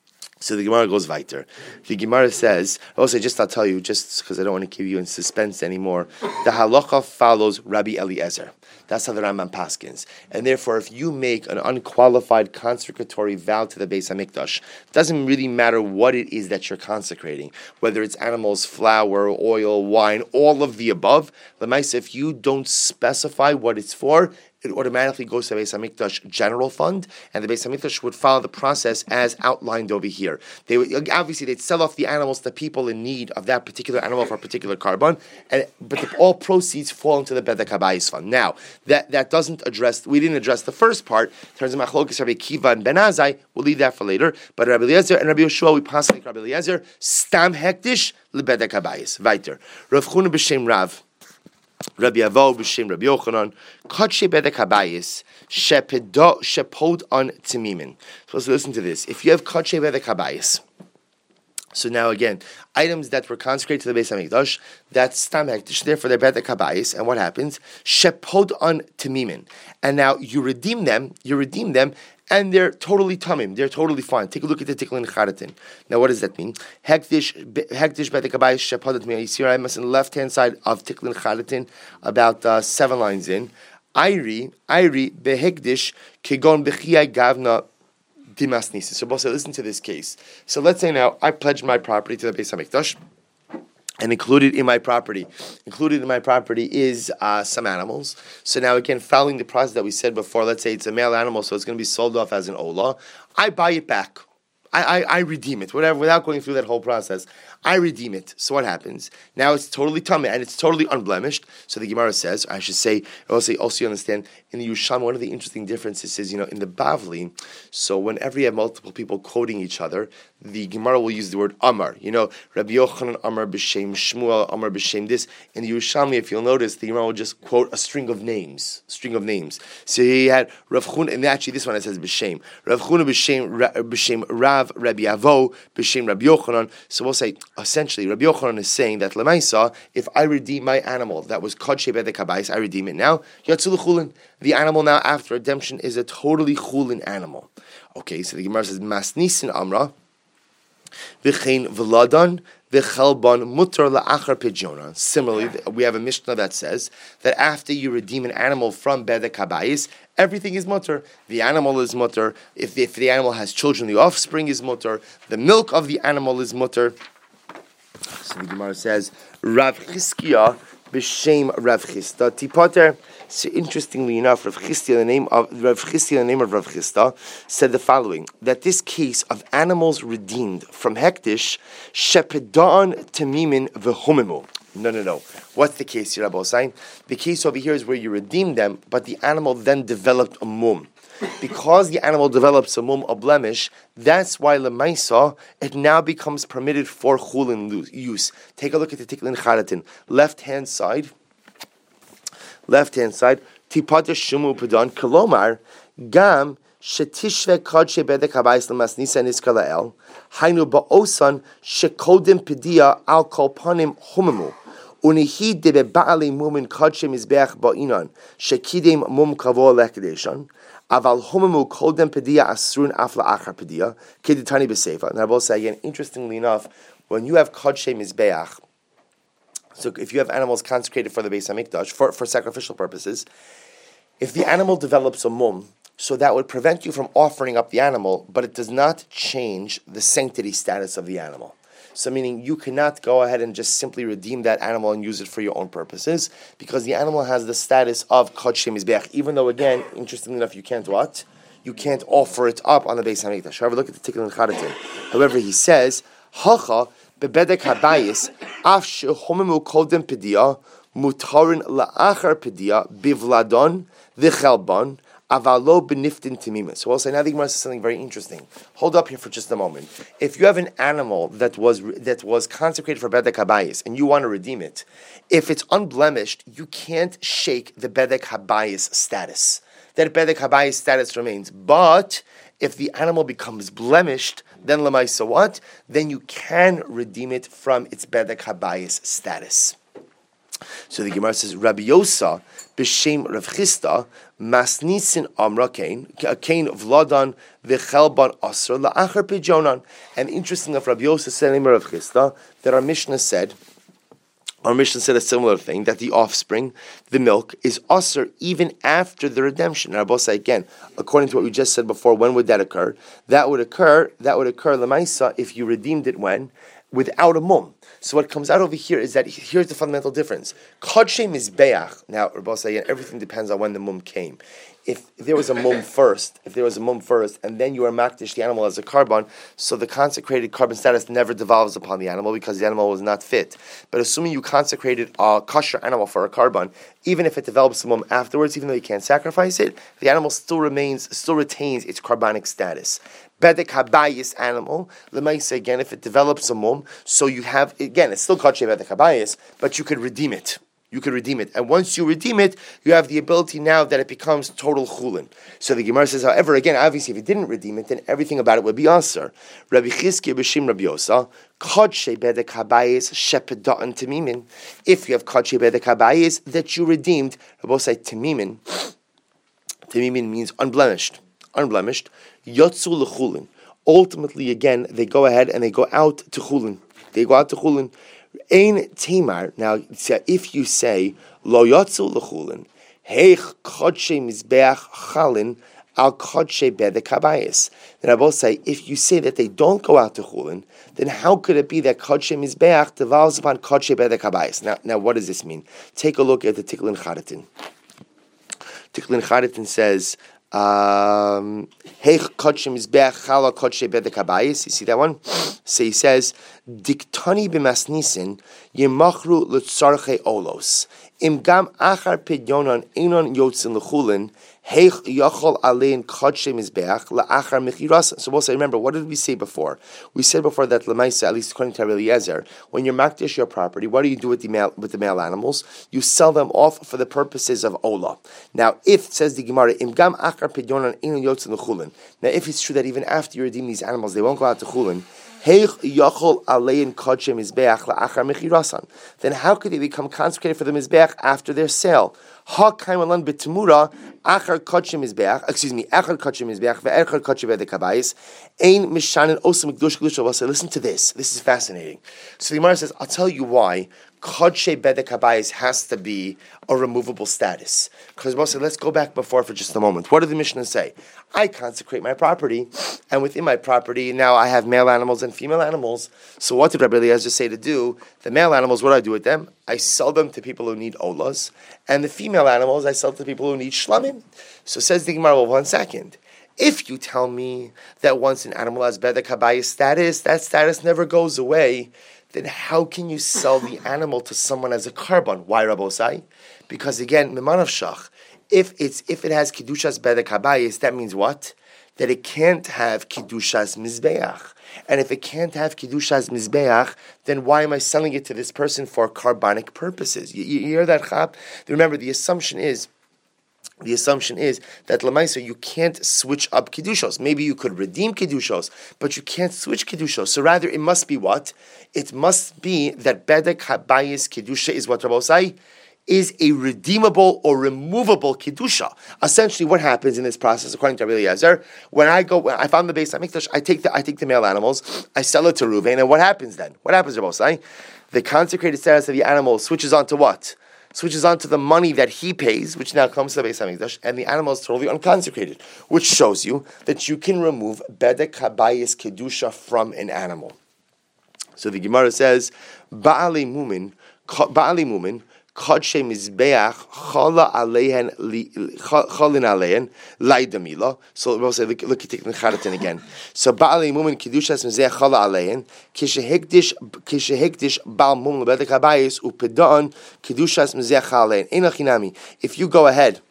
[SPEAKER 1] So the Gemara goes weiter. The Gemara says, also just I'll tell you, just because I don't want to keep you in suspense anymore, the halacha follows Rabbi Eliezer. That's how the Rambam paskins. And therefore, if you make an unqualified consecratory vow to the Beis HaMikdash, it doesn't really matter what it is that you're consecrating, whether it's animals, flour, oil, wine, all of the above. L'maisa, if you don't specify what it's for, it automatically goes to the Beis HaMikdash general fund, and the Beis HaMikdash would follow the process as outlined over here. They would, obviously, they'd sell off the animals to people in need of that particular animal for a particular carbon, and but the, all proceeds fall into the bedek habayis fund. Now, that, that doesn't address, we didn't address the first part, in terms of machlokes Rabbi Kiva and Ben Azai, we'll leave that for later, but Rabbi Eliezer and Rabbi Yehoshua, we pass like Rabbi Eliezer, stam hektish lebedek habayis. Weiter. Rav Chuna b'shem Rav. Rabbi Avo b'shem Rabbi Yochanan, Kodshe bedek habayis shepod on timimin. So let's listen to this. If you have Kodshe bedek habayis, so now again, items that were consecrated to the Beis HaMikdash, that's stam hektish, therefore they're bedek habayis, and what happens? Shepod on timimin. And now you redeem them, you redeem them, and they're totally tamim. They're totally fine. Take a look at the tiklin charatin. Now, what does that mean? Hektish hektish bedek habayis shepadat me. You see where I am on the left hand side of tiklin charatin, about uh, seven lines in. Iri iri behektish kegon bechiyai gavna dimasnisi. So, both listen to this case. So, let's say now I pledged my property to the Beis HaMikdash. And included in my property, included in my property is uh, some animals. So now again, following the process that we said before, let's say it's a male animal, so it's going to be sold off as an olah. I buy it back. I, I, I redeem it, whatever, without going through that whole process. I redeem it. So what happens? Now it's totally tameh and it's totally unblemished. So the Gemara says, I should say, also, also you understand, in the Yusham, one of the interesting differences is, you know, in the Bavli, so whenever you have multiple people quoting each other, the Gemara will use the word Amar. You know, Rabbi Yochanan Amar b'shem Shmuel Amar b'shem this. In the Yerushalmi, if you'll notice, the Gemara will just quote a string of names, string of names. So he had Rav Chuna, and actually this one it says b'shem. Rav Chuna b'shem b'shem Rav Rabbi Avo b'shem Rabbi Yochanan. So we'll say essentially Rabbi Yochanan is saying that Lemaisa, if I redeem my animal that was Kodshe bedek habayis, I redeem it now. Yatzul chulin. The animal now after redemption is a totally chulin animal. Okay, so the Gemara says Masnisin Amra. V'chein v'ladan v'chelban mutar la'achar pidyonan. Similarly, we have a Mishnah that says that after you redeem an animal from bedek habayis, everything is mutar. The animal is mutar. If the, if the animal has children, the offspring is mutar. The milk of the animal is mutar. So the Gemara says Rav Chizkiya b'shem Rav Chisda Tipater. So interestingly enough, Rav Chisda, the name of Rav Chisda, the name of Rav Chisda, said the following: that this case of animals redeemed from hektish shepedan tamimin v'humimu. No, no, no. What's the case here, Rabbi Hossein? The case over here is where you redeem them, but the animal then developed a mum. Because the animal develops a mum, a blemish, that's why lemaisa, it now becomes permitted for chulin use. Take a look at the tiklin charatin. Left hand side, left hand side, tipata shumu padan kolomar, gam shetishve kadshe bedek habayis lemasnisa niskala el, hainu ba'osan shekodim pedia al kolpanim humamu. Unihi debe ba'ali mumin kadshe mizbeach ba'inan, shekidem mum kavo lekadeshan. Aval homimu koldem pedia asrun afla achar pedia keditani b'seifa. And I will say again, interestingly enough, when you have kodshe mizbeach, so if you have animals consecrated for the Beis Hamikdash for for sacrificial purposes, if the animal develops a mum, so that would prevent you from offering up the animal, but it does not change the sanctity status of the animal. So meaning you cannot go ahead and just simply redeem that animal and use it for your own purposes, because the animal has the status of Kodshe Mizbeach, even though, again, interestingly enough, you can't what? You can't offer it up on the Beis HaMikdash. However, look at the Tikkun Charatin. However, he says, Hacha bebedek habayis af shehomemu kodem pedia mutarin la'achar pedia bivladon v'chelbon avalo beniftin timima. So I'll say now the Gemara says something very interesting. Hold up here for just a moment. If you have an animal that was that was consecrated for bedek habayis and you want to redeem it, if it's unblemished, you can't shake the bedek habayis status. That bedek habayis status remains. But if the animal becomes blemished, then lemaisa what? Then you can redeem it from its bedek habayis status. So the Gemara says, Rabbi Yosa b'shem Rav Chisda masnisin amra kain kain vladan v'chelban asr la'achar pijonan. And interesting enough, Rabbi Yosa said in Rav Chisda that our Mishnah said, our Mishnah said a similar thing, that the offspring, the milk, is asr even after the redemption. And Rabbi say again, according to what we just said before, when would that occur? That would occur. That would occur lemaisa if you redeemed it when. Without a mum. So what comes out over here is that here's the fundamental difference. Kodshe mizbeach. Now, Rabbi say everything depends on when the mum came. If, if there was a mum first, if there was a mum first, and then you are makdish the animal as a carbon, so the consecrated carbon status never devolves upon the animal because the animal was not fit. But assuming you consecrated a kosher animal for a carbon, even if it develops a mum afterwards, even though you can't sacrifice it, the animal still remains, still retains its carbonic status. Bedek habayis animal, lemaisa again, if it develops a mum, so you have, again, it's still kodshe bedek habayis, but you could redeem it. You could redeem it. And once you redeem it, you have the ability now that it becomes total chulin. So the Gemara says, however, again, obviously, if you didn't redeem it, then everything about it would be aser. Rabbi Chizkiya b'shem Rabbi Yosa, kodshe bedek habayis shepedatan tamimin. If you have kodshe bedek habayis that you redeemed, Rabbi say tamimin. Tamimin means unblemished. Unblemished. Yotzu l'chulin. Ultimately, again, they go ahead and they go out to chulin. They go out to chulin. Ein Tamar. Now, if you say lo yotzu l'chulin, heich kodshe mizbeach chalin al kodshe bedek habayis. Then I will say, if you say that they don't go out to chulin, then how could it be that kodshe mizbeach devolves upon kodshe bedek habayis? Now, now, what does this mean? Take a look at the Tiklin Charatin. Tiklin Charatin says, Um, you see that one? So he says, Diktani b'masnisin yemachru l'tzarchei olos. Im gam achar pidyonan einon yotzin l'chulin heich yachol alein kodshe mizbeach la'achar mechirasa. So we'll say, remember, what did we say before? We said before that lemaisa, at least according to Rabbi Eliezer, when you're makdish your property, what do you do with the male with the male animals? You sell them off for the purposes of olah. Now, if says the Gemara, im gam achar pidyonan einon yotzin l'chulin. Now, if it's true that even after you redeem these animals, they won't go out to chulin. Then how could they become consecrated for the mizbeach after their sale? Excuse me, listen to this. This is fascinating. So the Gemara says, I'll tell you why Kodshe Bedek Habayis has to be a removable status. Because let's go back before for just a moment. What did the Mishnah say? I consecrate my property, and within my property, now I have male animals and female animals. So what did Rabbi Eliezer say to do? The male animals, what do I do with them? I sell them to people who need olas, and the female animals, I sell to people who need shlamim. So says the Gemara, well, one second. If you tell me that once an animal has Bedek Habayis status, that status never goes away, then how can you sell the animal to someone as a carbon? Why, Rabbosai? Because again, Mimanav Shach, if it's if it has Kedushas Bedek Habayis, that means what? That it can't have Kedushas Mizbeach. And if it can't have Kedushas Mizbeach, then why am I selling it to this person for carbonic purposes? You, you hear that, Chab? Remember, the assumption is The assumption is that Lamaisa, you can't switch up Kedushos. Maybe you could redeem Kedushos, but you can't switch Kedushos. So rather, it must be what? It must be that Bedek Habayis Kedusha is what Rabbosai is a redeemable or removable Kedusha. Essentially, what happens in this process, according to Rabbi Eliezer, when I go, when I found the Beis HaMikdash, I take the I take the male animals, I sell it to Reuven, and what happens then? What happens, Rabbosai? The consecrated status of the animal switches on to what? Switches on to the money that he pays, which now comes to the Beis HaMikdash, and the animal is totally unconsecrated, which shows you that you can remove Bedek Habayis Kedusha from an animal. So the Gemara says, Ba'ali Mumin, Ba'ali Mumin, Kodshe Mizbeach, Chala Alehen, Chalin Alehen, Laidamila. So we'll say, look, look at the Charatin again. So Ba'ali Mumin, Kedushas Mizbeach, Chala Alehen, Kishehekdish, Kishehekdish, Ba'al Mum, Lebedek Habayis, Upedan, Kedushas Mizbeach, Alehen. Enochinami. If you go ahead,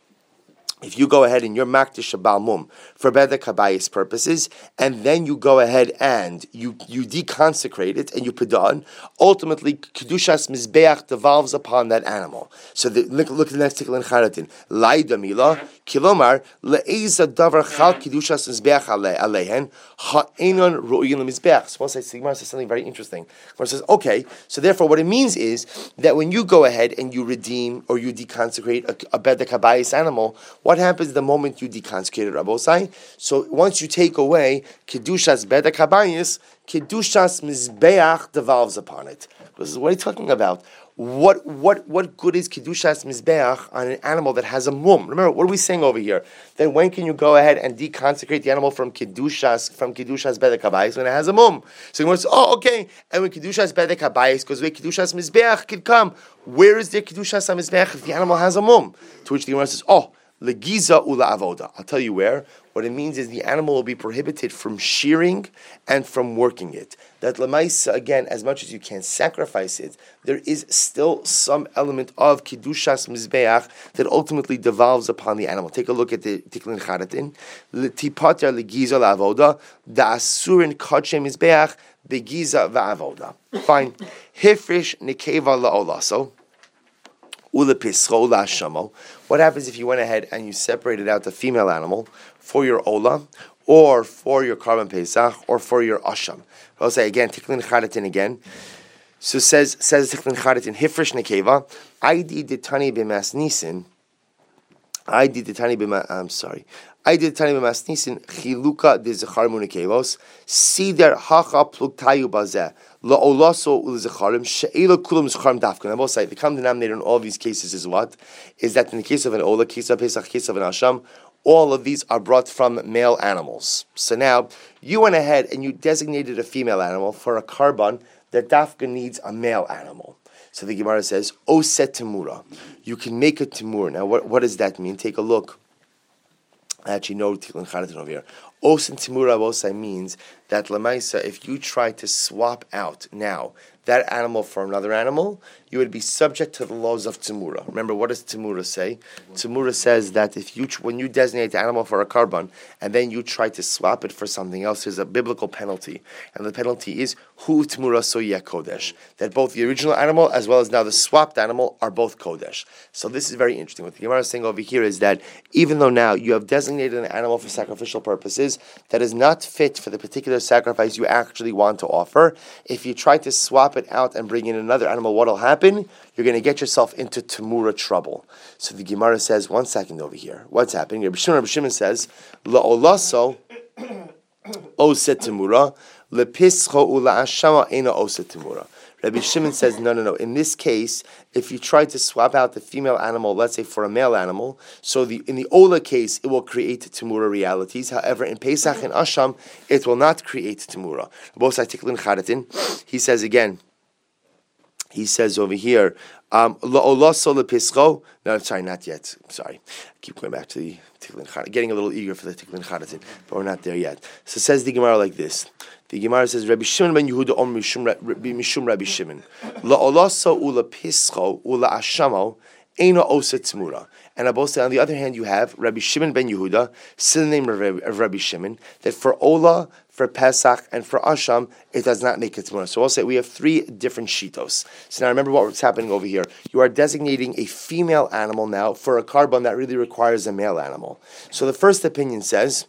[SPEAKER 1] If you go ahead and you're makdish Baal Mum for Bedek Habayis purposes, and then you go ahead and you you deconsecrate it and you put on, ultimately Kedushas Mizbeach devolves upon that animal. So the, look, look at the next tickle in Charatin. Laida Mila, Kilomar, Le'eza Davar Chal Kedushas Mizbeach Alehen, Ha'enon Ru'yin Mizbeach. So say Sigmar says something very interesting. Where it says, okay, so therefore what it means is that when you go ahead and you redeem or you deconsecrate a, a Bedek Habayis animal, what happens the moment you deconsecrate it, Rabbosai? So once you take away Kedushas Bedek Habayis, Kedushas Mizbeach devolves upon it. This is what are you talking about? What what what good is Kedushas Mizbeach on an animal that has a mum? Remember, what are we saying over here? Then when can you go ahead and deconsecrate the animal from Kedushas from Kedushas Bedek Habayis when it has a mum? So you want to say, oh, okay, and when Kedushas Bedek Habayis goes away, Kedushas Mizbeach can come. Where is there Kedushas Mizbeach if the animal has a mum? To which the Gemara says, oh, Legiza ula avoda. I'll tell you where. What it means is the animal will be prohibited from shearing and from working it. That lemaisa, again, as much as you can sacrifice it, there is still some element of Kedushas Mizbeach that ultimately devolves upon the animal. Take a look at the Tiklin Charatin. Tipater legiza la avoda, da asurin kodshe Mizbeach, begiza va Fine. Hifrish nekeva la olaso. What happens if you went ahead and you separated out the female animal for your ola, or for your carbon pesach, or for your asham? I'll say again, tiklin charatin again. So says says tiklin charatin hifresh nekeva. I did the tani b'mas nisin. I did the tani b'mas. I'm sorry. I did tani b'mas nisin chiluka de zechar munikevos sider hacha pluktayu bazeh. La olaso ulizacharim she'ela kulam zacharim dafkan. I will say the common denominator in all of these cases is what? Is that in the case of an ola, case of pesach, case of an asham, all of these are brought from male animals. So now you went ahead and you designated a female animal for a carbon that dafka needs a male animal. So the Gemara says, oset temura. You can make a temur. Now what, what does that mean? Take a look. I actually know Tiklin Charatin over here. Os and Timura Osai means that Lamaisa, if you try to swap out now that animal for another animal, you would be subject to the laws of Timura. Remember, what does Timura say? Timura says that if you, when you designate the animal for a carbon and then you try to swap it for something else, there's a biblical penalty. And the penalty is Hu Timura Soya Kodesh. That both the original animal as well as now the swapped animal are both Kodesh. So this is very interesting. What the Gemara is saying over here is that even though now you have designated an animal for sacrificial purposes that is not fit for the particular sacrifice you actually want to offer, if you try to swap it out and bring in another animal, what will happen? You're going to get yourself into Temura trouble. So the Gemara says, one second over here. What's happening? Rabbi Shimon, Rabbi Shimon says, La'olaso oset Temura, lepischo ula'ashama ena oset Temura. Rabbi Shimon says, no, no, no. In this case, if you try to swap out the female animal, let's say for a male animal, so the in the Ola case, it will create Tamura realities. However, in Pesach and Asham, it will not create Tamura. He says again, he says over here, um, no, sorry, not yet. Sorry. I keep going back to the Tiklin Charatin, getting a little eager for the Tiklin Charatin, but we're not there yet. So it says the Gemara like this. The Gemara says, Rabbi Shimon ben Yehuda om mishum Rabbi Shimon. La'olaso ula pischo ula ashamo eino osa tzmura. And on the other hand, you have Rabbi Shimon ben Yehuda, synonym of Rabbi Shimon, that for Ola, for Pesach, and for Asham, it does not make it tzmura. So we'll say we have three different shitos. So now remember what's happening over here. You are designating a female animal now for a carbon that really requires a male animal. So the first opinion says,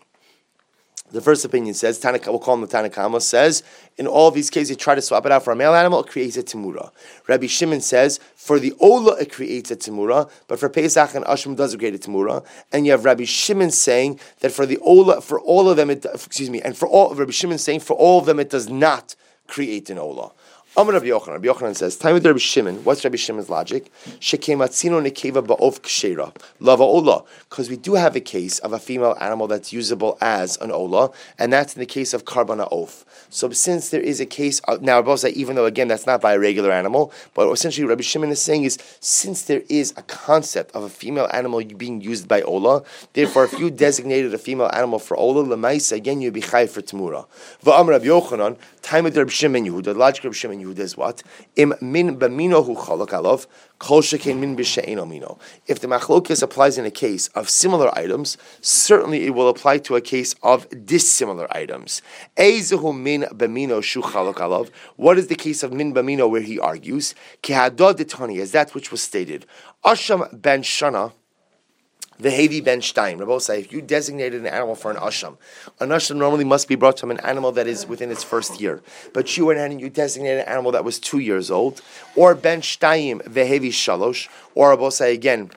[SPEAKER 1] The first opinion says, Tanaka, we'll call him the Tanakama, says, in all of these cases, you try to swap it out for a male animal, it creates a Timura. Rabbi Shimon says, for the Ola, it creates a Timura, but for Pesach and Asham, it doesn't create a Timura. And you have Rabbi Shimon saying that for the Ola, for all of them, it, excuse me, and for all, Rabbi Shimon saying, for all of them, it does not create an Ola. Amar Rabbi Yochanan. Rabbi Yochanan says, time with Rabbi Shimon. What's Rabbi Shimon's logic? Shekematzino nekeva ba'ov kshera lava ola. Because we do have a case of a female animal that's usable as an ola, and that's in the case of karbana of. So since there is a case of, now I both say even though again that's not by a regular animal, but essentially Rabbi Shimon is saying is since there is a concept of a female animal being used by ola, therefore if you designated a female animal for ola lemaisa, again you'd be chayv for tmura. Va'amar Rabbi Yochanan. Time with Rabbi Shimon Yehuda. The logic of Rabbi Shimon Yehuda is what? Im min b'mino hu chalak alav, kol shekein min b'she'eno mino. If the machlokes applies in a case of similar items, certainly it will apply to a case of dissimilar items. Eizehu min b'mino shu chalak alav. What is the case of min b'mino where he argues? Kehadod detani, as that which was stated. Asham ben shana. The Hevi ben Shtaim. Rabbi say, if you designated an animal for an asham, an asham normally must be brought from an animal that is within its first year. But you went ahead and you designated an animal that was two years old, or ben Shtaim vehevi shalosh, or Rabbi say again,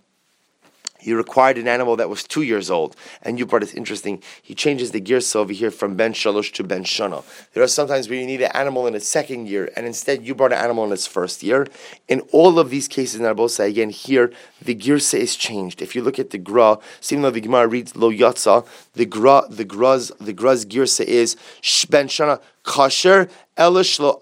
[SPEAKER 1] he required an animal that was two years old. And you brought it interesting. He changes the gears over here from Ben Shalosh to Ben Shana. There are sometimes where you need an animal in its second year, and instead you brought an animal in its first year. In all of these cases, and I both say again, here, the girsa is changed. If you look at the Gra, so even though the Gemara reads Lo Yatza, the Gra, the Gra's, the Gra's girsa is Ben Shana Kasher. So the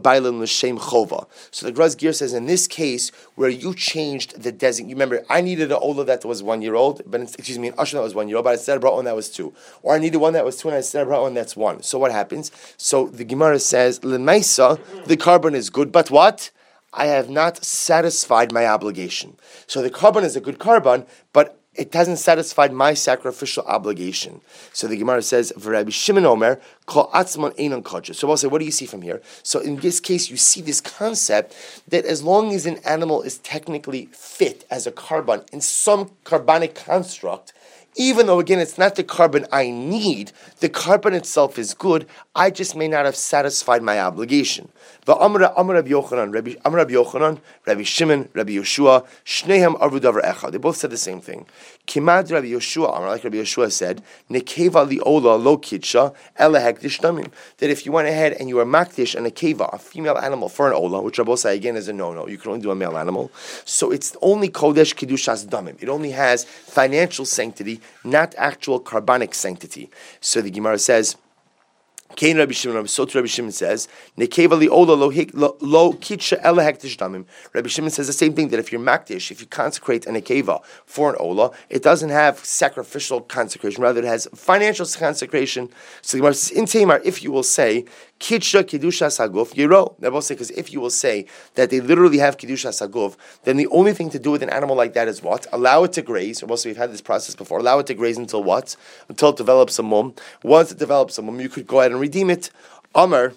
[SPEAKER 1] Graz Gear says, in this case, where you changed the designation, you remember, I needed an Ola that was one year old, but excuse me, an Asham that was one year old, but instead I brought one that was two. Or I needed one that was two, and instead I brought one that's one. So what happens? So the Gemara says, L'maisa, the carbon is good, but what? I have not satisfied my obligation. So the carbon is a good carbon, but it hasn't satisfied my sacrificial obligation. So the Gemara says, Rabbi Shimon Omer, Kol atzman einon kodsheh. So we'll say, what do you see from here? So in this case, you see this concept that as long as an animal is technically fit as a carbon in some carbonic construct, even though, again, it's not the carbon I need, the carbon itself is good, I just may not have satisfied my obligation. The Amr Amr Rabbi Yochanan, Rabbi Amr Rabbi Yochanan, Rabbi Shimon, Rabbi Yeshua, Shnehem Arvu Davar Echad. They both said the same thing. Kimad Rabbi Yeshua, Amr, like Rabbi Yeshua said, Nekeva liola lo kidsha ela hekdish damim. That if you went ahead and you were makdish and a keva, a female animal for an ola, which Rabbi say again is a no-no, you can only do a male animal. So it's only kodesh kidushas damim. It only has financial sanctity, not actual carbonic sanctity. So the Gemara says, Kain Rabbi Shimon, so to Rabbi Shimon says, Nekeva li ola lo kitsha ela hektish damim. Rabbi Shimon says the same thing, that if you're makdish, if you consecrate an nekeva for an ola, it doesn't have sacrificial consecration, rather it has financial consecration. So the Gemara says, in Tamar, if you will say, Kitsha Kedusha Saguf Yiro. Because if you will say that they literally have Kedusha Saguf, then the only thing to do with an animal like that is what? Allow it to graze. Or also we've had this process before. Allow it to graze until what? Until it develops a mum. Once it develops a mum, you could go ahead and redeem it. Amar,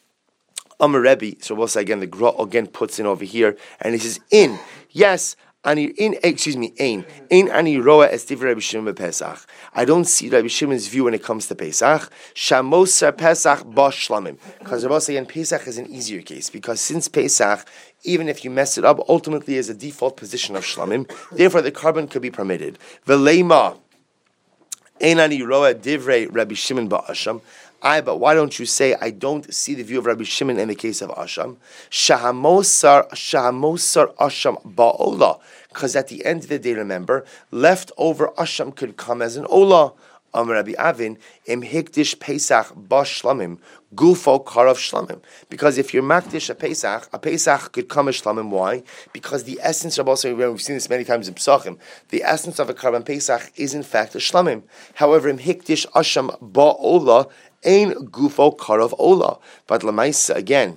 [SPEAKER 1] Amar Rebbe. So we'll say again, the Gra again puts in over here, and he says, in, yes, Ani in excuse me, ein in ani roa estiv Rabbi Shimon Pesach. I don't see Rabbi Shimon's view when it comes to Pesach. Shamosa Pesach ba shlamim. Because Rabbi saying Pesach is an easier case, because since Pesach, even if you mess it up, ultimately is a default position of shlamim. Therefore, the carbon could be permitted. V'leima ein ani roa divrei Rabbi Shimon ba asham. I, but why don't you say, I don't see the view of Rabbi Shimon in the case of Asham? Shahamosar, Shahamosar Asham Ba'ola. Because at the end of the day, remember, leftover Asham could come as an Ola. Amar Rabbi Avin, Im Hikdish Pesach Ba Shlamim, Gufo Karav Shlamim. Because if you're Makdish a Pesach, a Pesach could come as Shlamim. Why? Because the essence of also, we've seen this many times in Pesachim, the essence of a Karban Pesach is in fact a Shlamim. However, Im Hikdish Asham Ba Ola, Ein Gufo Karav Ola. But Lamaisa, again,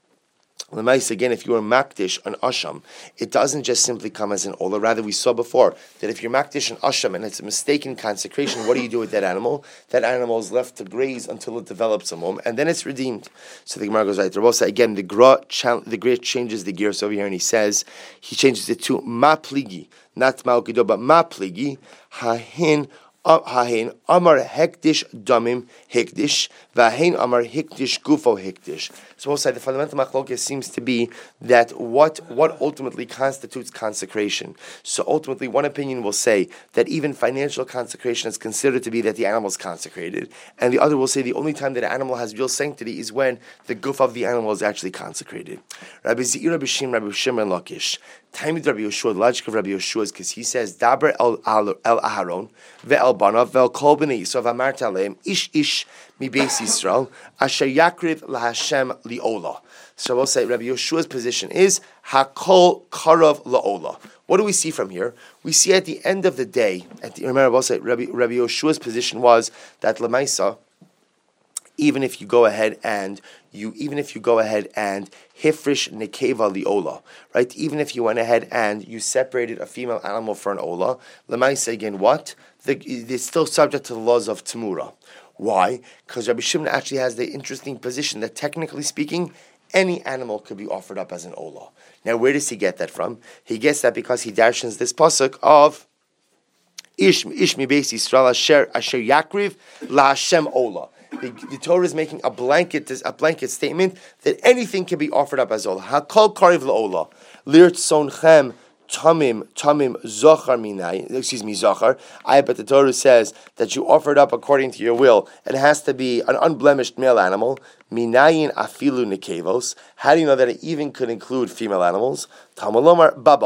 [SPEAKER 1] L'mais, again, if you are makdish an asham, it doesn't just simply come as an ola. Rather, we saw before that if you're makdish an asham and it's a mistaken consecration, what do you do with that animal? That animal is left to graze until it develops a mum, and then it's redeemed. So the Gemara goes right. Rabosa, again, the gra, the great changes the gears over here, and he says he changes it to ma pligi, not ma'okido, but ma pligi hahin. Hahin Amar Hekdish Damim Hekdish Vahin Amar Hekdish Gufo Hekdish. So we'll say the fundamental machlokes seems to be that what what ultimately constitutes consecration. So ultimately, one opinion will say that even financial consecration is considered to be that the animal is consecrated, and the other will say the only time that an animal has real sanctity is when the guf of the animal is actually consecrated. Rabbi Zeir, Rabbi Shim, Rabbi Shimon Lakish. Time with Rabbi Yeshua, the logic of Rabbi Yeshua is because he says, Daber el Aharon, ve'el banav, ve'el kol b'nei Yisrael, v'amart aleim, ish ish mi beis Yisrael, asher yakriv lahashem li'ola. So we'll say Rabbi Yeshua's position is, hakol karav la'ola. What do we see from here? We see at the end of the day, at the, remember we'll say Rabbi, Rabbi Yeshua's position was that Lamaisa, even if you go ahead and you, even if you go ahead and hifrish nekeva liola, right? Even if you went ahead and you separated a female animal for an ola, lemaisa again, what? The, it's still subject to the laws of Tamura. Why? Because Rabbi Shimon actually has the interesting position that technically speaking, any animal could be offered up as an ola. Now, where does he get that from? He gets that because he darshans this pasuk of Ish Ishmi Beis Yisrael Asher Asher Yakriv La Hashem Ola. The, the Torah is making a blanket a blanket statement that anything can be offered up as ola. Hakol kariv laola lirt sonchem tamim tamim zachar minay. Excuse me, zachar. I but the Torah says that you offer it up according to your will. It has to be an unblemished male animal. Minayin afilu nekevos. How do you know that it even could include female animals? Tamalomar baba.